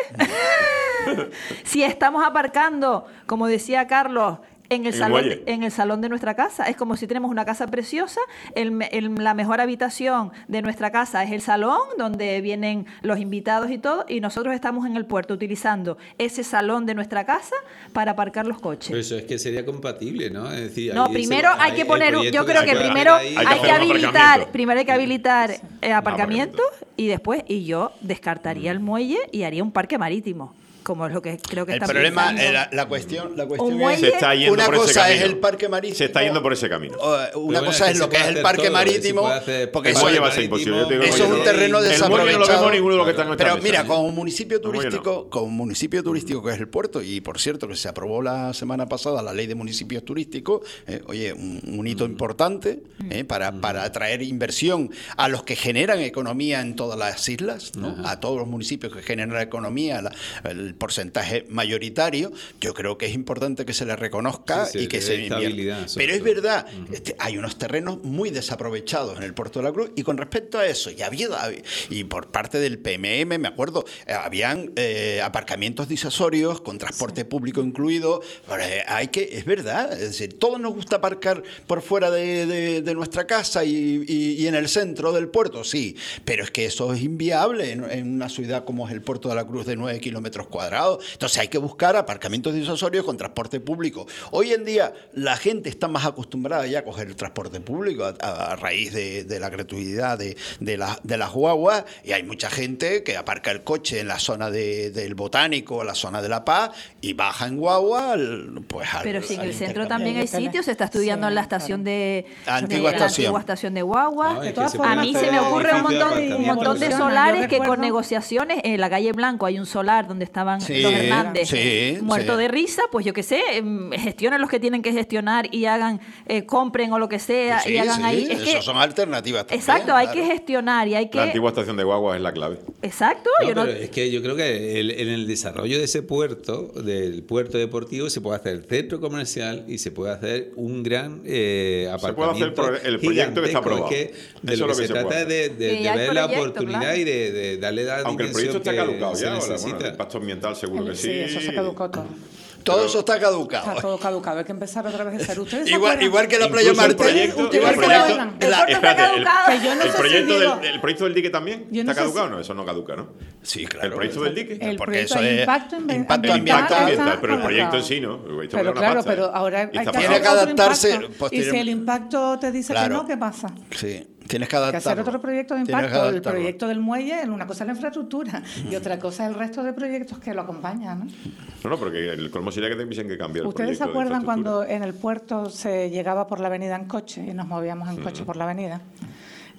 Si estamos aparcando, como decía Carlos, en el, En el salón, muelle. en el salón de nuestra casa. Es como si tenemos una casa preciosa, el me- el- la mejor habitación de nuestra casa es el salón, donde vienen los invitados y todo, y nosotros estamos en el puerto utilizando ese salón de nuestra casa para aparcar los coches. Pero eso es que sería compatible, ¿no? Es decir, No, ahí primero ese- hay ahí que el poner, un- proyecto yo creo se que puede primero hacer ahí. Hay hay que que hacer un habilitar, aparcamiento. primero hay que habilitar eh, aparcamiento aparcamiento. y después, y yo descartaría el muelle y haría un parque marítimo, como es lo que creo que El está problema, pensando. eh, la, la cuestión, la cuestión muelle- es... Se está yendo una por ese cosa camino. es el parque marítimo. Se está yendo por ese camino. o, eh, Una bueno, cosa es es que lo se que es puede el hacer parque todo, marítimo, se puede hacer porque El eso, muelle va a parque ser imposible. Yo te digo eso que es yo un no- terreno El muelle no lo desaprovechado. vemos ninguno de los que están en esta Pero mesa. mira, como municipio El muelle no. turístico, como municipio turístico que es el puerto, y por cierto que se aprobó la semana pasada la ley de municipios turísticos, eh, oye, un, un hito importante eh, para, para atraer inversión a los que generan economía en todas las islas, ¿no? A todos los municipios que generan economía, la- el porcentaje mayoritario. Yo creo que es importante que se le reconozca Sí, sí, y que de se invierta. estabilidad, sobre Pero es todo. verdad, este, hay unos terrenos muy desaprovechados en el puerto de la Cruz, y con respecto a eso, ya había, y por parte del P M M, me acuerdo, eh, habían eh, aparcamientos disuasorios con transporte público incluido. Pero, eh, hay que, es verdad, es decir, todos nos gusta aparcar por fuera de, de- de nuestra casa y, y- y en el centro del puerto, sí, pero es que eso es inviable en, en una ciudad como es el puerto de la Cruz de nueve kilómetros cuadrados. Entonces hay que buscar aparcamientos disuasorios con transporte público. Hoy en día la gente está más acostumbrada ya a coger el transporte público a, a- a raíz de, de la gratuidad de, de, la- de las guaguas, y hay mucha gente que aparca el coche en la zona de- del Botánico, la zona de La Paz, y baja en guagua al, pues al, Pero si en al el centro intercambio. también hay Internet. sitios, se está estudiando Sí, en la estación de, La de antigua la estación. antigua estación de Guagua. No, es De que todas se A puede formas, mí hacer se me ocurre un edificios de montón, un aparcamiento. montón de Yo solares que recuerdo- con negociaciones, en la calle Blanco hay un solar donde estaban Sí, los Hernández sí, muertos sí. de risa, pues yo qué sé, em, gestionen los que tienen que gestionar y hagan, eh, compren o lo que sea, Sí, y hagan sí, ahí. Es eso que- son alternativas también, exacto, hay claro. que gestionar y hay que... La antigua estación de Guagua es la clave. Exacto, No, yo no... pero es que yo creo que el- en el desarrollo de ese puerto, del puerto deportivo, se puede hacer centro comercial y se puede hacer un gran eh, Se puede hacer el aparcamiento pro- el proyecto que está gigantesco. aprobado. Es que Eso de es lo lo que que se se puede trata es de, de- Sí, de hay ver la proyecto, oportunidad claro. y de, de darle la Aunque el dimensión proyecto está que caducado se ya. Ahora, necesita. bueno, el impacto ambiental seguro que sí. Sí, eso se caducó todo. Todo eso está caducado. Está todo caducado, hay que empezar otra vez de cero. ¿Ustedes se Igual, acuerdan? igual que la Incluso playa el Marte. proyecto- Ustedes igual el que proyecto- la, el la- puerto está espérate, el- caducado. Que yo no el sé si proyecto digo- del, el proyecto del dique también Yo no está sé si- caducado, no, eso no caduca, ¿no? Sí, claro. El proyecto del dique. El porque proyecto eso de es impacto ambi- impacto El impacto ambiental. ambiental, pero el está proyecto en caducado. sí no. El proyecto Pero vale una claro, pasta, pero ¿eh? ahora hay Y que está hacer Tiene que otro adaptarse impacto. Y si posteriormente. el impacto te dice Claro. que no, ¿qué pasa? Sí, tienes que Hay que adaptarlo. hacer otro proyecto de Tienes que impacto. El adaptarlo. proyecto del muelle, una cosa es la infraestructura y otra cosa es el resto de proyectos que lo acompañan, ¿no? No, no, porque el colmo sería que te dicen que cambiar el ¿Ustedes se proyecto de acuerdan infraestructura. cuando en el puerto se llegaba por la avenida en coche y nos movíamos en coche por la avenida?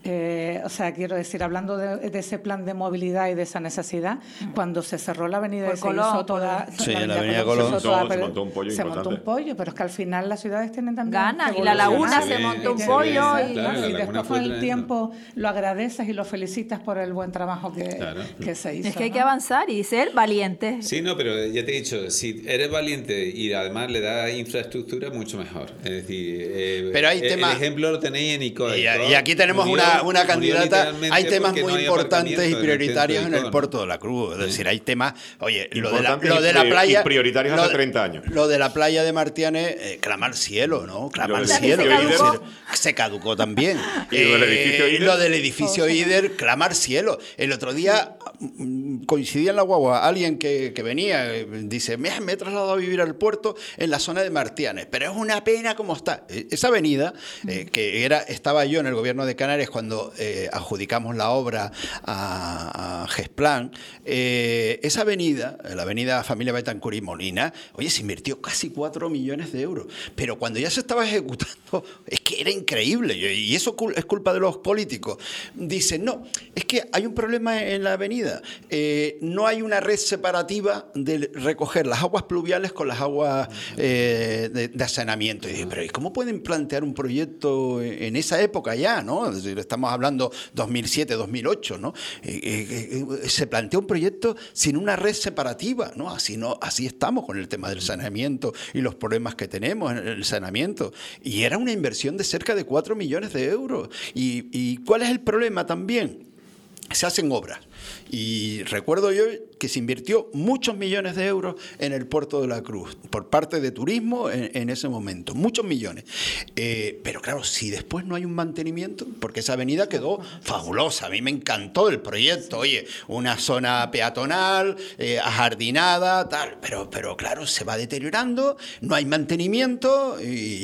Eh, o sea, quiero decir, hablando de, de ese plan de movilidad y de esa necesidad, mm. cuando se cerró la avenida por y Colón, se hizo toda... Sí, la la avenida Colón. Se, Colón. toda, Se montó un pollo Se montó un pollo, pero es que al final las ciudades tienen también... Ganas, y la laguna se, se montó un pollo y... Claro, y después con el tiempo lo agradeces y lo felicitas por el buen trabajo que, claro. que se hizo. Es que hay ¿no? que avanzar y ser valiente. Sí, no, pero ya te he dicho, si eres valiente y además le das infraestructura, mucho mejor. Es decir, eh, pero hay el, temas... el ejemplo lo tenéis en Icod. Y, y aquí tenemos murió, una, una candidata, hay temas muy no importantes y prioritarios en, en el puerto de la Cruz. Es decir, hay temas, oye, lo de la, lo de la playa... Y prioritarios hace treinta años. Lo de la playa de Martianes, eh, clama al cielo, ¿no? Clama al cielo. Se caducó. Decir, se caducó también. ¿Y lo del edificio eh, Ider? Lo del edificio Ider, clama al cielo. El otro día coincidía en la guagua alguien que, que venía, dice, me, me he trasladado a vivir al puerto en la zona de Martianes, pero es una pena cómo está. Esa avenida, eh, que era estaba yo en el gobierno de Canarias cuando eh, adjudicamos la obra a, a Gesplan, eh, esa avenida, la avenida Familia Betancur y Molina, oye, se invirtió casi cuatro millones de euros, pero cuando ya se estaba ejecutando, es que era increíble, y eso es culpa de los políticos. Dicen, no, es que hay un problema en la avenida, eh, no hay una red separativa de recoger las aguas pluviales con las aguas eh, de, de saneamiento. Y dije, pero ¿y cómo pueden plantear un proyecto en esa época ya, ¿no? Es decir, estamos hablando dos mil siete, dos mil ocho, ¿no? Eh, eh, eh, se planteó un proyecto sin una red separativa, ¿no? Así, no, así estamos con el tema del saneamiento y los problemas que tenemos en el saneamiento. Y era una inversión de cerca de cuatro millones de euros. ¿Y, y cuál es el problema también? Se hacen obras. Y recuerdo yo que se invirtió muchos millones de euros en el puerto de la Cruz, por parte de turismo en, en ese momento, muchos millones. Eh, pero claro, si después no hay un mantenimiento, porque esa avenida quedó fabulosa, a mí me encantó el proyecto, oye, una zona peatonal, eh, ajardinada, tal, pero, pero claro, se va deteriorando, no hay mantenimiento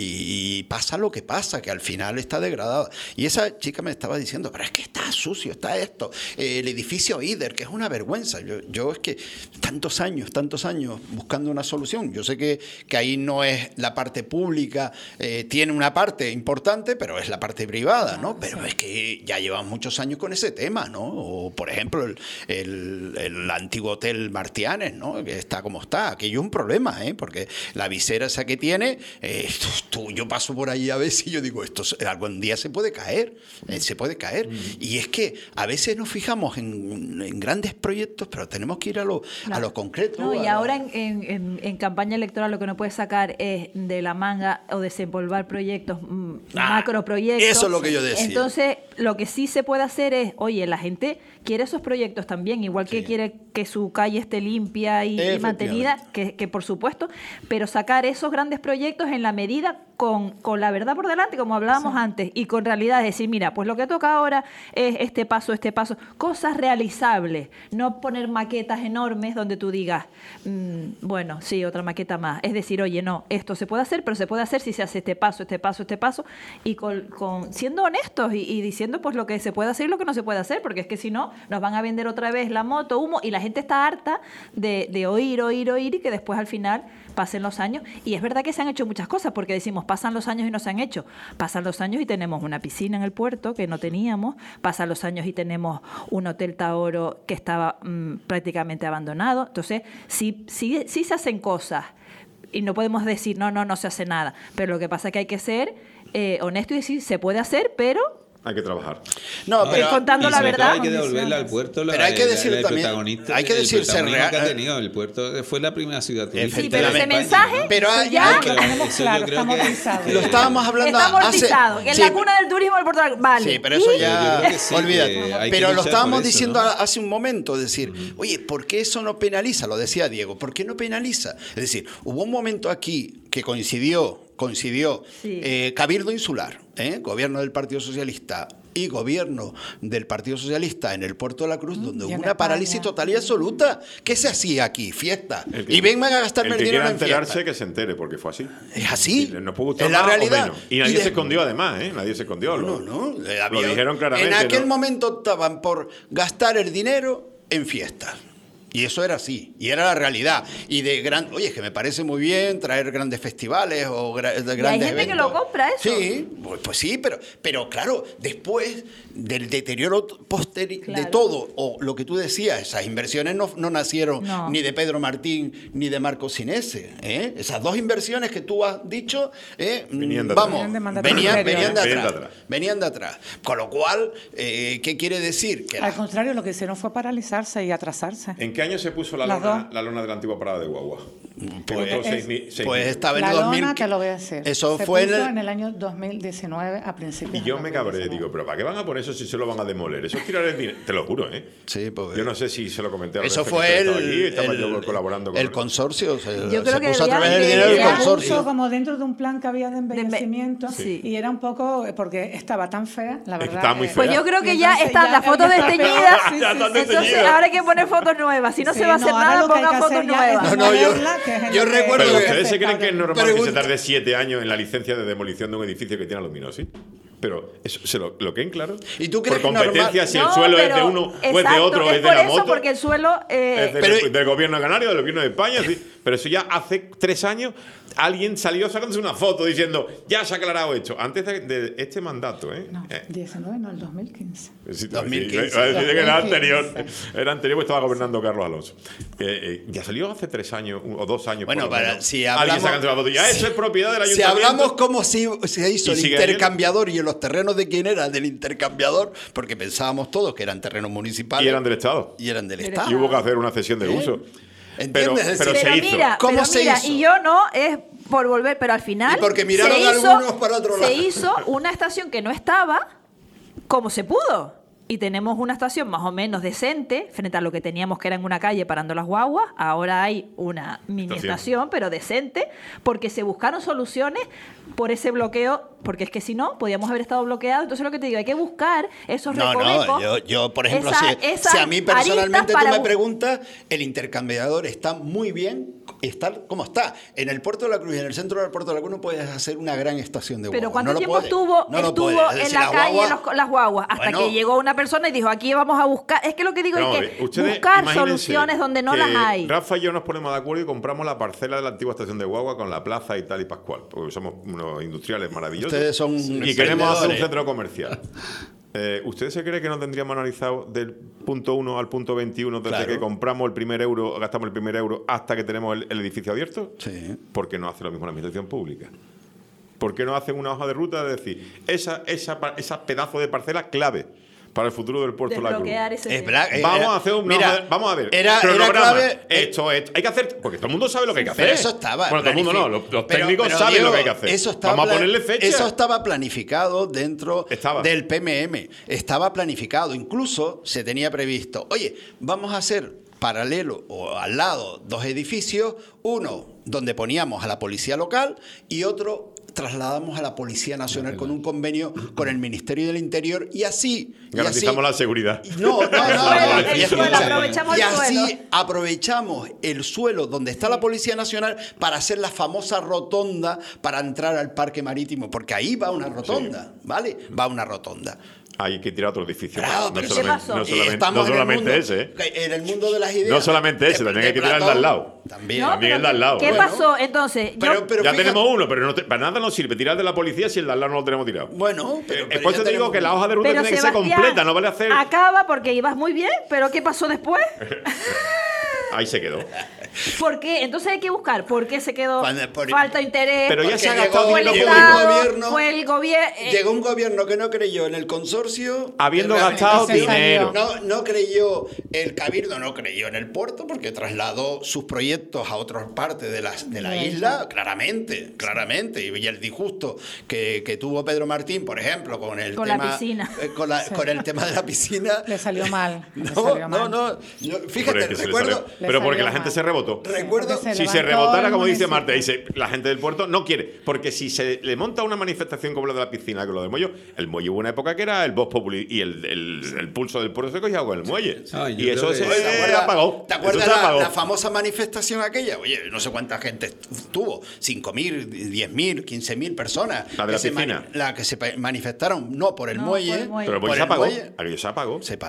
y, y pasa lo que pasa, que al final está degradado. Y esa chica me estaba diciendo, pero es que está sucio, está esto, eh, el edificio Ider, que es una vergüenza. Yo, yo es que tantos años, tantos años buscando una solución. Yo sé que, que ahí no es la parte pública, eh, tiene una parte importante, pero es la parte privada, ¿no? Pero es que ya llevan muchos años con ese tema, ¿no? O, por ejemplo, el, el, el antiguo hotel Martianes, ¿no? Que está como está. Aquello es un problema, ¿eh? Porque la visera esa que tiene, eh, tú, yo paso por ahí a veces y yo digo, esto algún día se puede caer, eh, se puede caer. Mm. Y es que a veces nos fijamos en, en grandes proyectos, pero tenemos que ir a lo, claro. a lo concreto. No, y a, ahora en, en, en campaña electoral lo que no puedes sacar es de la manga o desempolvar proyectos, ah, macroproyectos. Eso es lo que yo decía. Entonces, lo que sí se puede hacer es, oye, la gente quiere esos proyectos también, igual que sí. quiere que su calle esté limpia y, y mantenida, que, que por supuesto, pero sacar esos grandes proyectos en la medida con, con la verdad por delante, como hablábamos sí. antes, y con realidad, es decir, mira, pues lo que toca ahora es este paso, este paso, cosas realizables, no poner maquetas enormes donde tú digas, mmm, bueno, sí, otra maqueta más, es decir, oye, no, esto se puede hacer, pero se puede hacer si se hace este paso, este paso, este paso, y con, con siendo honestos y, y diciendo pues lo que se puede hacer y lo que no se puede hacer, porque es que si no, nos van a vender otra vez la moto, humo, y la gente está harta de, de oír, oír, oír, y que después al final pasen los años. Y es verdad que se han hecho muchas cosas, porque decimos, pasan los años y no se han hecho. Pasan los años y tenemos una piscina en el puerto que no teníamos, pasan los años y tenemos un hotel Taoro que estaba mmm, prácticamente abandonado. Entonces, sí, sí, sí se hacen cosas, y no podemos decir, no, no, no se hace nada. Pero lo que pasa es que hay que ser eh, honesto y decir, se puede hacer, pero... Hay que trabajar. No, pero eh, contando la verdad. Hay que devolverle al puerto la, pero hay que decir el, también, protagonista, hay que decirse el real, que ha tenido. El puerto fue la primera ciudad turística. Sí, pero ese mensaje, ¿no? Pero hay, ya hay que, lo tenemos claro, está que, amortizado. Lo estábamos hablando está amortizado, hace, que es sí, la cuna del turismo del Puerto. Vale. Sí, pero eso ya, sí, olvídate. Pero lo estábamos eso, diciendo ¿no? hace un momento, es decir, uh-huh. oye, ¿por qué eso no penaliza? Lo decía Diego, ¿por qué no penaliza? Es decir, hubo un momento aquí que coincidió, coincidió sí. eh, Cabildo Insular, ¿eh? Gobierno del Partido Socialista y gobierno del Partido Socialista en el Puerto de la Cruz, donde hubo una parálisis total y absoluta. ¿Qué se hacía aquí? Fiesta. Que, y vengan a gastarme el, el dinero en fiesta. El que quiera enterarse, que se entere, porque fue así. Es así. No puede gustar es la más realidad. O menos. Y nadie y de... se escondió, además, ¿eh? Nadie se escondió. No, lo, no. no. Lo dijeron claramente. En aquel ¿no? momento optaban por gastar el dinero en fiestas. Y eso era así, y era la realidad. Y de gran, oye, es que me parece muy bien traer grandes festivales o gra grandes y hay gente eventos. que lo compra eso. Sí, pues, pues sí, pero, pero claro, después del deterioro posteri Claro. de todo, o lo que tú decías, esas inversiones no, no nacieron No. ni de Pedro Martín ni de Marco Sinese. ¿eh? Esas dos inversiones que tú has dicho, ¿eh? Venían de atrás. vamos, Venían de mandato venían, anterior. venían de Venían de atrás. atrás. Venían de atrás. Con lo cual, eh, ¿qué quiere decir? Que Al la- contrario, lo que hicieron fue paralizarse y atrasarse. ¿En qué año se puso la Las lona, dos. la lona de la antigua parada de guagua? Que Pues- costó seis es- mil- seis Pues mil. estaba en La el dos mil. lona, te lo voy a decir. Eso se fue en puso el- en el año dos mil diecinueve, a principios Y del yo me cabré, dos mil diecinueve. digo, pero ¿para qué van a poner eso si se lo van a demoler? Eso es tirar el dinero. Te lo juro, ¿eh? Sí, pues, Yo no sé si se lo comenté a Eso Lorenzo, fue que el, estaba allí, estaba el- yo colaborando con el consorcio. Se, Yo creo se que puso a deberían través del de- dinero del de- Era consorcio. justo como dentro de un plan que había de enve- envejecimiento Sí. y era un poco porque estaba tan fea, la Es que verdad. estaba muy que- fea. Pues yo creo que Y ya entonces están ya las fotos había estado desteñidas. peor. Sí, Ya sí, están sí. Entonces desteñidas. ahora hay que poner fotos nuevas. Si no Sí, se va a hacer no, ahora nada, lo que hay ponga que fotos hacer ya nuevas. es No, no, yo- demolerla, que es en yo lo que- recuerdo Pero que- ustedes se creen que es normal que se Pregunta- tarde siete años en la licencia de demolición de un edificio que tiene aluminosis. Pero eso se lo, lo que en claro. ¿Y tú crees por que es competencia normal? si el No, suelo es de pero- uno o es de exacto, otro o es de por la eso, moto. porque el suelo eh, Es del, Pero- del gobierno canario, del gobierno de España, sí. Pero eso ya hace tres años alguien salió sacándose una foto diciendo ya se ha aclarado esto. Antes de, de este mandato, ¿eh? No, Eh, diecinueve, no, el dos mil quince. sí, dos mil sí, quince. iba a decir que era dos mil quince. anterior. Era anterior porque estaba gobernando Carlos Alonso. Eh, eh, ya salió hace tres años un- o dos años. Bueno, por lo para- menos. si alguien hablamos- sacándose la foto. Ya eso es propiedad del Si ayuntamiento. hablamos como si se hizo Y el sigue intercambiador y en los terrenos de quién era, del intercambiador, porque pensábamos todos que eran terrenos municipales. Y eran del Estado. y eran del Del Estado. Y hubo que hacer una cesión de ¿Eh? uso. ¿Entiendes? Pero, Es pero decir, se pero hizo. mira, ¿Cómo pero se mira, hizo? y yo no es por volver, pero al final Y porque miraron se hizo, algunos para otro lado. se hizo una estación que no estaba como se pudo. Y tenemos una estación más o menos decente frente a lo que teníamos que era en una calle parando las guaguas. Ahora hay una mini Estación. estación, pero decente, porque se buscaron soluciones por ese bloqueo, porque es que si no, podíamos haber estado bloqueados. Entonces lo que te digo, hay que buscar esos No, recovecos. no, yo, yo, por ejemplo, esa- si, esas si a mí personalmente aristas tú para me bu- preguntas, el intercambiador está muy bien, está como está. En el Puerto de la Cruz y en el centro del Puerto de la Cruz no puedes hacer una gran estación de guagua. Pero ¿cuánto no lo tiempo puedes, estuvo, no lo estuvo puedes. Es en decir, la las calle guaguas- los- las guaguas? Hasta Bueno. que llegó una persona y dijo, aquí vamos a buscar... Es que lo que digo Vamos a es ver, que ustedes buscar imagínense soluciones donde no que las hay. Rafa y yo nos ponemos de acuerdo y compramos la parcela de la antigua estación de Guagua con la plaza y tal y Pascual, porque somos unos industriales maravillosos. Ustedes son y queremos hacer un emprendedores. centro comercial. Eh, ¿Usted se cree que no tendríamos analizado del punto uno al punto veintiuno desde Claro. que compramos el primer euro, gastamos el primer euro, hasta que tenemos el, el edificio abierto? Sí. ¿Por qué no hace lo mismo la administración pública? ¿Por qué no hacen una hoja de ruta de decir, esa, esa, pa- esa pedazo de parcela clave para el futuro del puerto de la Cruz? Desbloquear ese Es tema. verdad, eh, Vamos era- a hacer un mira, vamos a ver. Era, era cronograma. clave. Esto, esto. Hay que hacer. Porque todo el mundo sabe lo que hay que hacer. Pero eso estaba. Bueno, todo el mundo no. Los, planifi- los pero- técnicos pero, saben Diego, lo que hay que hacer. Eso estaba Vamos a pla- ponerle fecha. Eso estaba planificado dentro Estaba. del P M M. Estaba planificado. Incluso se tenía previsto. Oye, vamos a hacer paralelo o al lado dos edificios. Uno donde poníamos a la policía local y otro trasladamos a la Policía Nacional con un convenio con el Ministerio del Interior y así. y Garantizamos así- la seguridad. no, no, no, El suelo, no, el y suelo, escucha, aprovechamos y el así suelo. aprovechamos el suelo donde está la Policía Nacional para hacer la famosa rotonda para entrar al parque marítimo, porque ahí va una rotonda, ¿vale? Va una rotonda. Hay que tirar otro edificio. Claro, no pero ¿qué solamente, pasó? no Y solamente, estamos no en el solamente mundo- ese, ¿eh? En el mundo de las ideas. No solamente ese, también hay que tirar el de al lado. También. No, También pero el de al lado. ¿qué Bueno. pasó? Entonces, yo- Pero- pero ya fíjate- tenemos uno, pero no te- para nada nos sirve tirar de la policía si el de al lado no lo tenemos tirado. Bueno, pero, Eh, pero por ya eso te digo tenemos que la uno. hoja de ruta pero tiene que ser Sebastián, completa, no vale hacer. acaba porque ibas muy bien, pero ¿qué pasó después? Ahí se quedó. ¿Por qué? Entonces hay que buscar por qué se quedó. Cuando- por- Falta interés. Pero ya Porque se ha llegó- gastado fue el dinero llegó público. un Estado, gobierno- fue el gobierno. Llegó un gobierno que no creyó en el consorcio. Habiendo que realmente gastado se dinero. No, no creyó, el Cabildo no creyó en el puerto porque trasladó sus proyectos a otras partes de la, de la De la isla, isla. claramente, claramente. Y el disgusto que, que tuvo Pedro Martín, por ejemplo, con el Con la tema. piscina. eh, con, la- Sí. con el tema de la piscina. Le salió mal. le No, salió no, mal. no. Yo- Pero fíjate, es que se le recuerdo. salió- Le pero porque salió la gente mal. se rebotó. Recuerdo. Porque Si se levantó rebotara, el como dice municipio. Marta, dice la gente del puerto no quiere, porque si se le monta una manifestación como la de la piscina con lo del muelle, el muelle hubo una época que era el Vox Populi y el, el, el pulso del puerto se cogía con el muelle. Ah, yo y creo eso que- se Oye, ¿te acuerdas, apagó. ¿te Eso acuerdas se la, apagó. la famosa manifestación aquella? Oye, no sé cuánta gente tuvo, cinco mil, diez mil, quince mil personas. La de la que se piscina. mani- la que se pa- manifestaron, no por el No, muelle. por el muelle. Pero el por muelle se el apagó. muelle. Aquello se apagó. Se paró.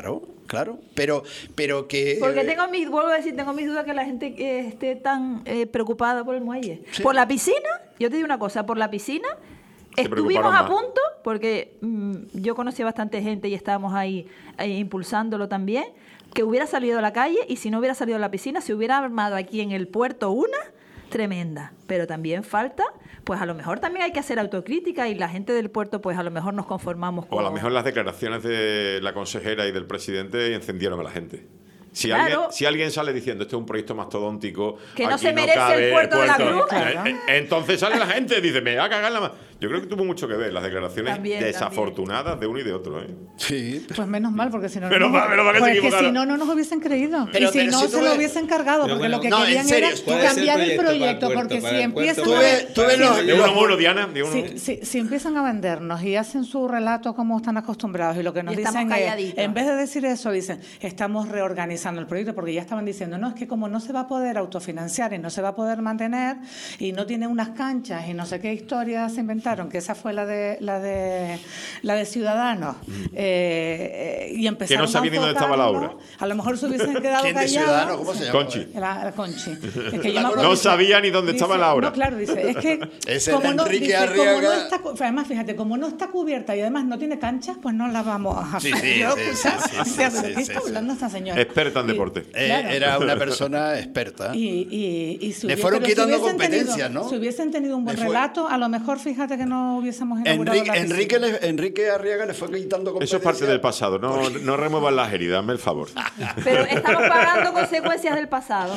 claro. Pero, pero que... Porque tengo mis, vuelvo a decir, tengo mis dudas que la gente eh, esté tan eh, preocupada por el muelle. Sí. Por la piscina, yo te digo una cosa, por la piscina estuvimos a punto, porque mmm, yo conocí a bastante gente y estábamos ahí eh, impulsándolo también, que hubiera salido a la calle y si no hubiera salido a la piscina, se hubiera armado aquí en el puerto una tremenda. Pero también falta, pues a lo mejor también hay que hacer autocrítica y la gente del puerto, pues a lo mejor nos conformamos con... O a lo mejor las declaraciones de la consejera y del presidente encendieron a la gente. Si, claro. alguien, si alguien sale diciendo esto es un proyecto mastodóntico, que no aquí se merece no cabe el puerto, el puerto de la Cruz, claro. eh, eh, entonces sale la gente y dice, me va a cagar la mano. Yo creo que tuvo mucho que ver las declaraciones también, desafortunadas también. de uno y de otro. ¿eh? Sí. Pues menos mal, porque si no, Pero no, va, pero va que pues se que equivocaron. si no, no nos hubiesen creído. Pero- y si pero no, si se tú lo ves- hubiesen cargado, Pero porque bueno, lo que no, en querían serio, era ¿cuál es el cambiar el proyecto para el proyecto, puerto? porque Para si el puerto. empiezan Tú a ves- tú ves los- De uno uno, Diana. De uno. Si, si, si empiezan a vendernos y hacen su relato como están acostumbrados y lo que nos Y estamos dicen es, calladitos. en vez de decir eso, dicen, estamos reorganizando el proyecto, porque ya estaban diciendo, no, es que como no se va a poder autofinanciar y no se va a poder mantener y no tiene unas canchas y no sé qué historias se inventaron, que esa fue la de la de, la de Ciudadanos, eh, eh, y empezaron Que no sabía a ni dónde estaba la enfocarlo, obra. A lo mejor se hubiesen quedado ¿Quién de callados. Ciudadanos? ¿Cómo se llama? Conchi. La, la Conchi. Es que yo La me acuerdo No que- sabía ni dónde dice- estaba la obra. No, claro, dice, es que Ese como era no, Enrique dice, como Arriaga. no está, cu- además, fíjate, como no está cubierta y además no tiene canchas, pues no la vamos a Sí, hacer. sí, Yo, sí, o sea, sí, sí, o sea, sí, ¿de qué sí, está sí. hablando esta señora? Experta en Y- deporte. Eh, claro. Era una persona experta. Y, y, y si Le hubiese- fueron pero si quitando hubiesen competencias, tenido- ¿no? Si hubiesen tenido un buen Le fue- relato, a lo mejor fíjate que no hubiésemos inaugurado Enrique, la piscina. Enrique, le- Enrique Arriaga le fue quitando competencias. Eso es parte del pasado. No, no remuevan las heridas, dame el favor. Pero estamos pagando consecuencias del pasado.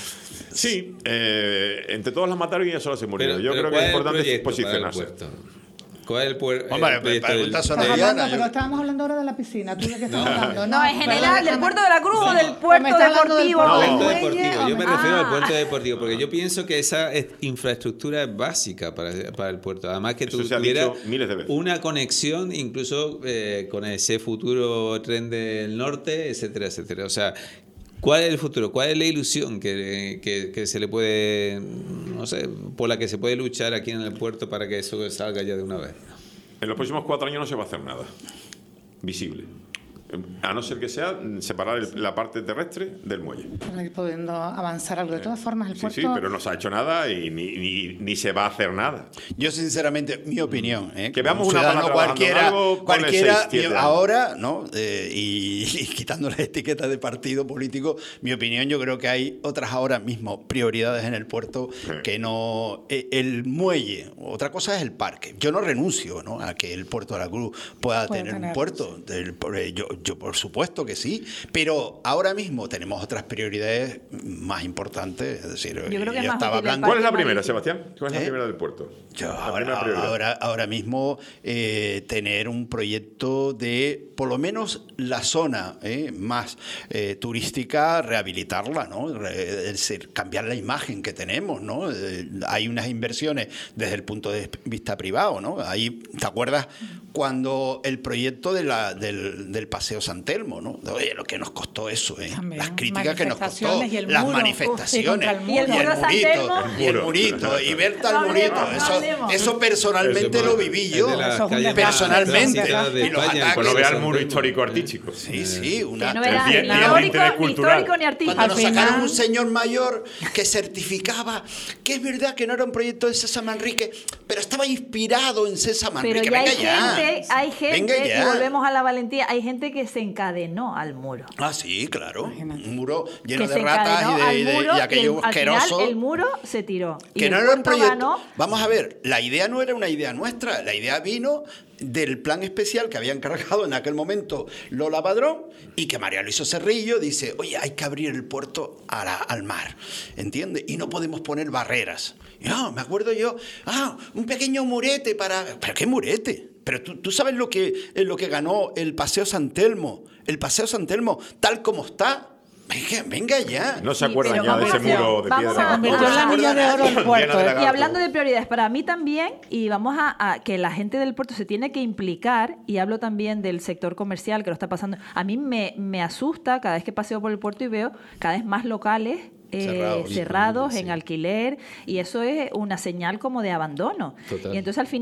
Sí, eh, entre todos las mataron y ella solo se murió. Pero- Yo pero creo que ¿cuál es el importante proyecto para el posicionarse. puerto? ¿Cuál es el, puer- Hombre, el proyecto para del- preguntar Estás Diana, hablando, yo- pero estábamos hablando ahora de la piscina. ¿Tú de qué estás No, hablando? No, en general, del puerto de la Cruz o del me puerto está hablando del deportivo. puerto o Puerto del muelle, deportivo, yo me Ah. refiero al puerto deportivo, porque yo pienso que esa es- infraestructura es básica para, para el puerto. Además que tú Eso se ha tuvieras dicho miles de veces. una conexión incluso eh, con ese futuro tren del norte, etcétera, etcétera. O sea, ¿cuál es el futuro? ¿Cuál es la ilusión que, que, que se le puede, no sé, por la que se puede luchar aquí en el puerto para que eso salga ya de una vez? En los próximos cuatro años no se va a hacer nada visible. A no ser que sea mm, separar el- la parte terrestre del muelle. Para ir pudiendo avanzar algo. De todas formas, el Sí, puerto... sí, pero no se ha hecho nada y ni, ni, ni se va a hacer nada. Yo sinceramente, mi opinión, ¿eh? Que como veamos un una ciudadano pala trabajando en cualquiera, algo, ponle cualquiera seis, siete mi- años. ahora, ¿no? Eh, y, y quitando la etiqueta de partido político, mi opinión, yo creo que hay otras ahora mismo prioridades en el puerto que no... eh, El muelle, otra cosa es el parque. Yo no renuncio, ¿no?, a que el puerto de la Cruz pueda Puede tener un tener, puerto. Del- por- eh, yo, yo, por supuesto que sí, pero ahora mismo tenemos otras prioridades más importantes. Es decir, Yo creo que es más estaba útil el hablando... ¿Cuál es la Parque primera, marítimo. Sebastián? ¿Cuál es la ¿Eh? primera del puerto? Yo La ahora, primera prioridad. ahora, ahora mismo eh, tener un proyecto de, por lo menos, la zona eh, más eh, turística, rehabilitarla, ¿no? Re- es decir, cambiar la imagen que tenemos, ¿no? Eh, hay unas inversiones desde el punto de vista privado, ¿no? Ahí, ¿te acuerdas cuando el proyecto de la, del, del Paseo San Telmo, ¿no? Oye, lo que nos costó eso, ¿eh? También, Las críticas que nos costó, manifestaciones y el las muro. manifestaciones, Uf, y contra el muro. Y el muro de San Telmo. y el Muro. murito, y ver No tal hablemos, murito, no eso, hablemos. eso personalmente Eso lo es viví de yo, las Eso es un calles más personalmente, transitadas de y los España, ataques- Pues no vea el San muro Telmo. histórico-artístico. Sí, sí, una... Que no El era día- ni día de histórico, interés ni cultural. histórico ni artístico. Cuando Al nos sacaron final- un señor mayor que certificaba que es verdad que no era un proyecto de César Manrique, pero estaba inspirado en César Manrique. Pero ya hay Venga ya. gente, hay gente, Venga ya. y volvemos a la valentía, hay gente que se encadenó al muro. Ah, sí, claro. Imagínate. Un muro lleno Que de se ratas encadenó y, de, al y, de- muro y y aquello el- al asqueroso. final el muro se tiró. Y Que el no era un puerto proyecto. ganó. Vamos a ver, la idea no era una idea nuestra, la idea vino del plan especial que había encargado en aquel momento Lola Padrón y que María Luisa Cerrillo dice, oye, hay que abrir el puerto a la- al mar, ¿entiendes? Y no podemos poner barreras. Y, ah, me acuerdo yo, ah, un pequeño murete para... ¿Pero qué murete? Pero tú, tú sabes lo que, lo que ganó el Paseo San Telmo, el Paseo San Telmo tal como está. Venga, venga ya. No se Sí, acuerdan pero ya de vamos ese a- muro de vamos piedra. a- Se convirtió en la milla de oro del Llena de puerto. ¿eh? lagartos. Y hablando de prioridades, para mí también, y vamos a, a que la gente del puerto se tiene que implicar, y hablo también del sector comercial que lo está pasando. A mí me, me asusta cada vez que paseo por el puerto y veo cada vez más locales eh, Cerrados. cerrados Sí. en alquiler, y eso es una señal como de abandono. Total. Y entonces al final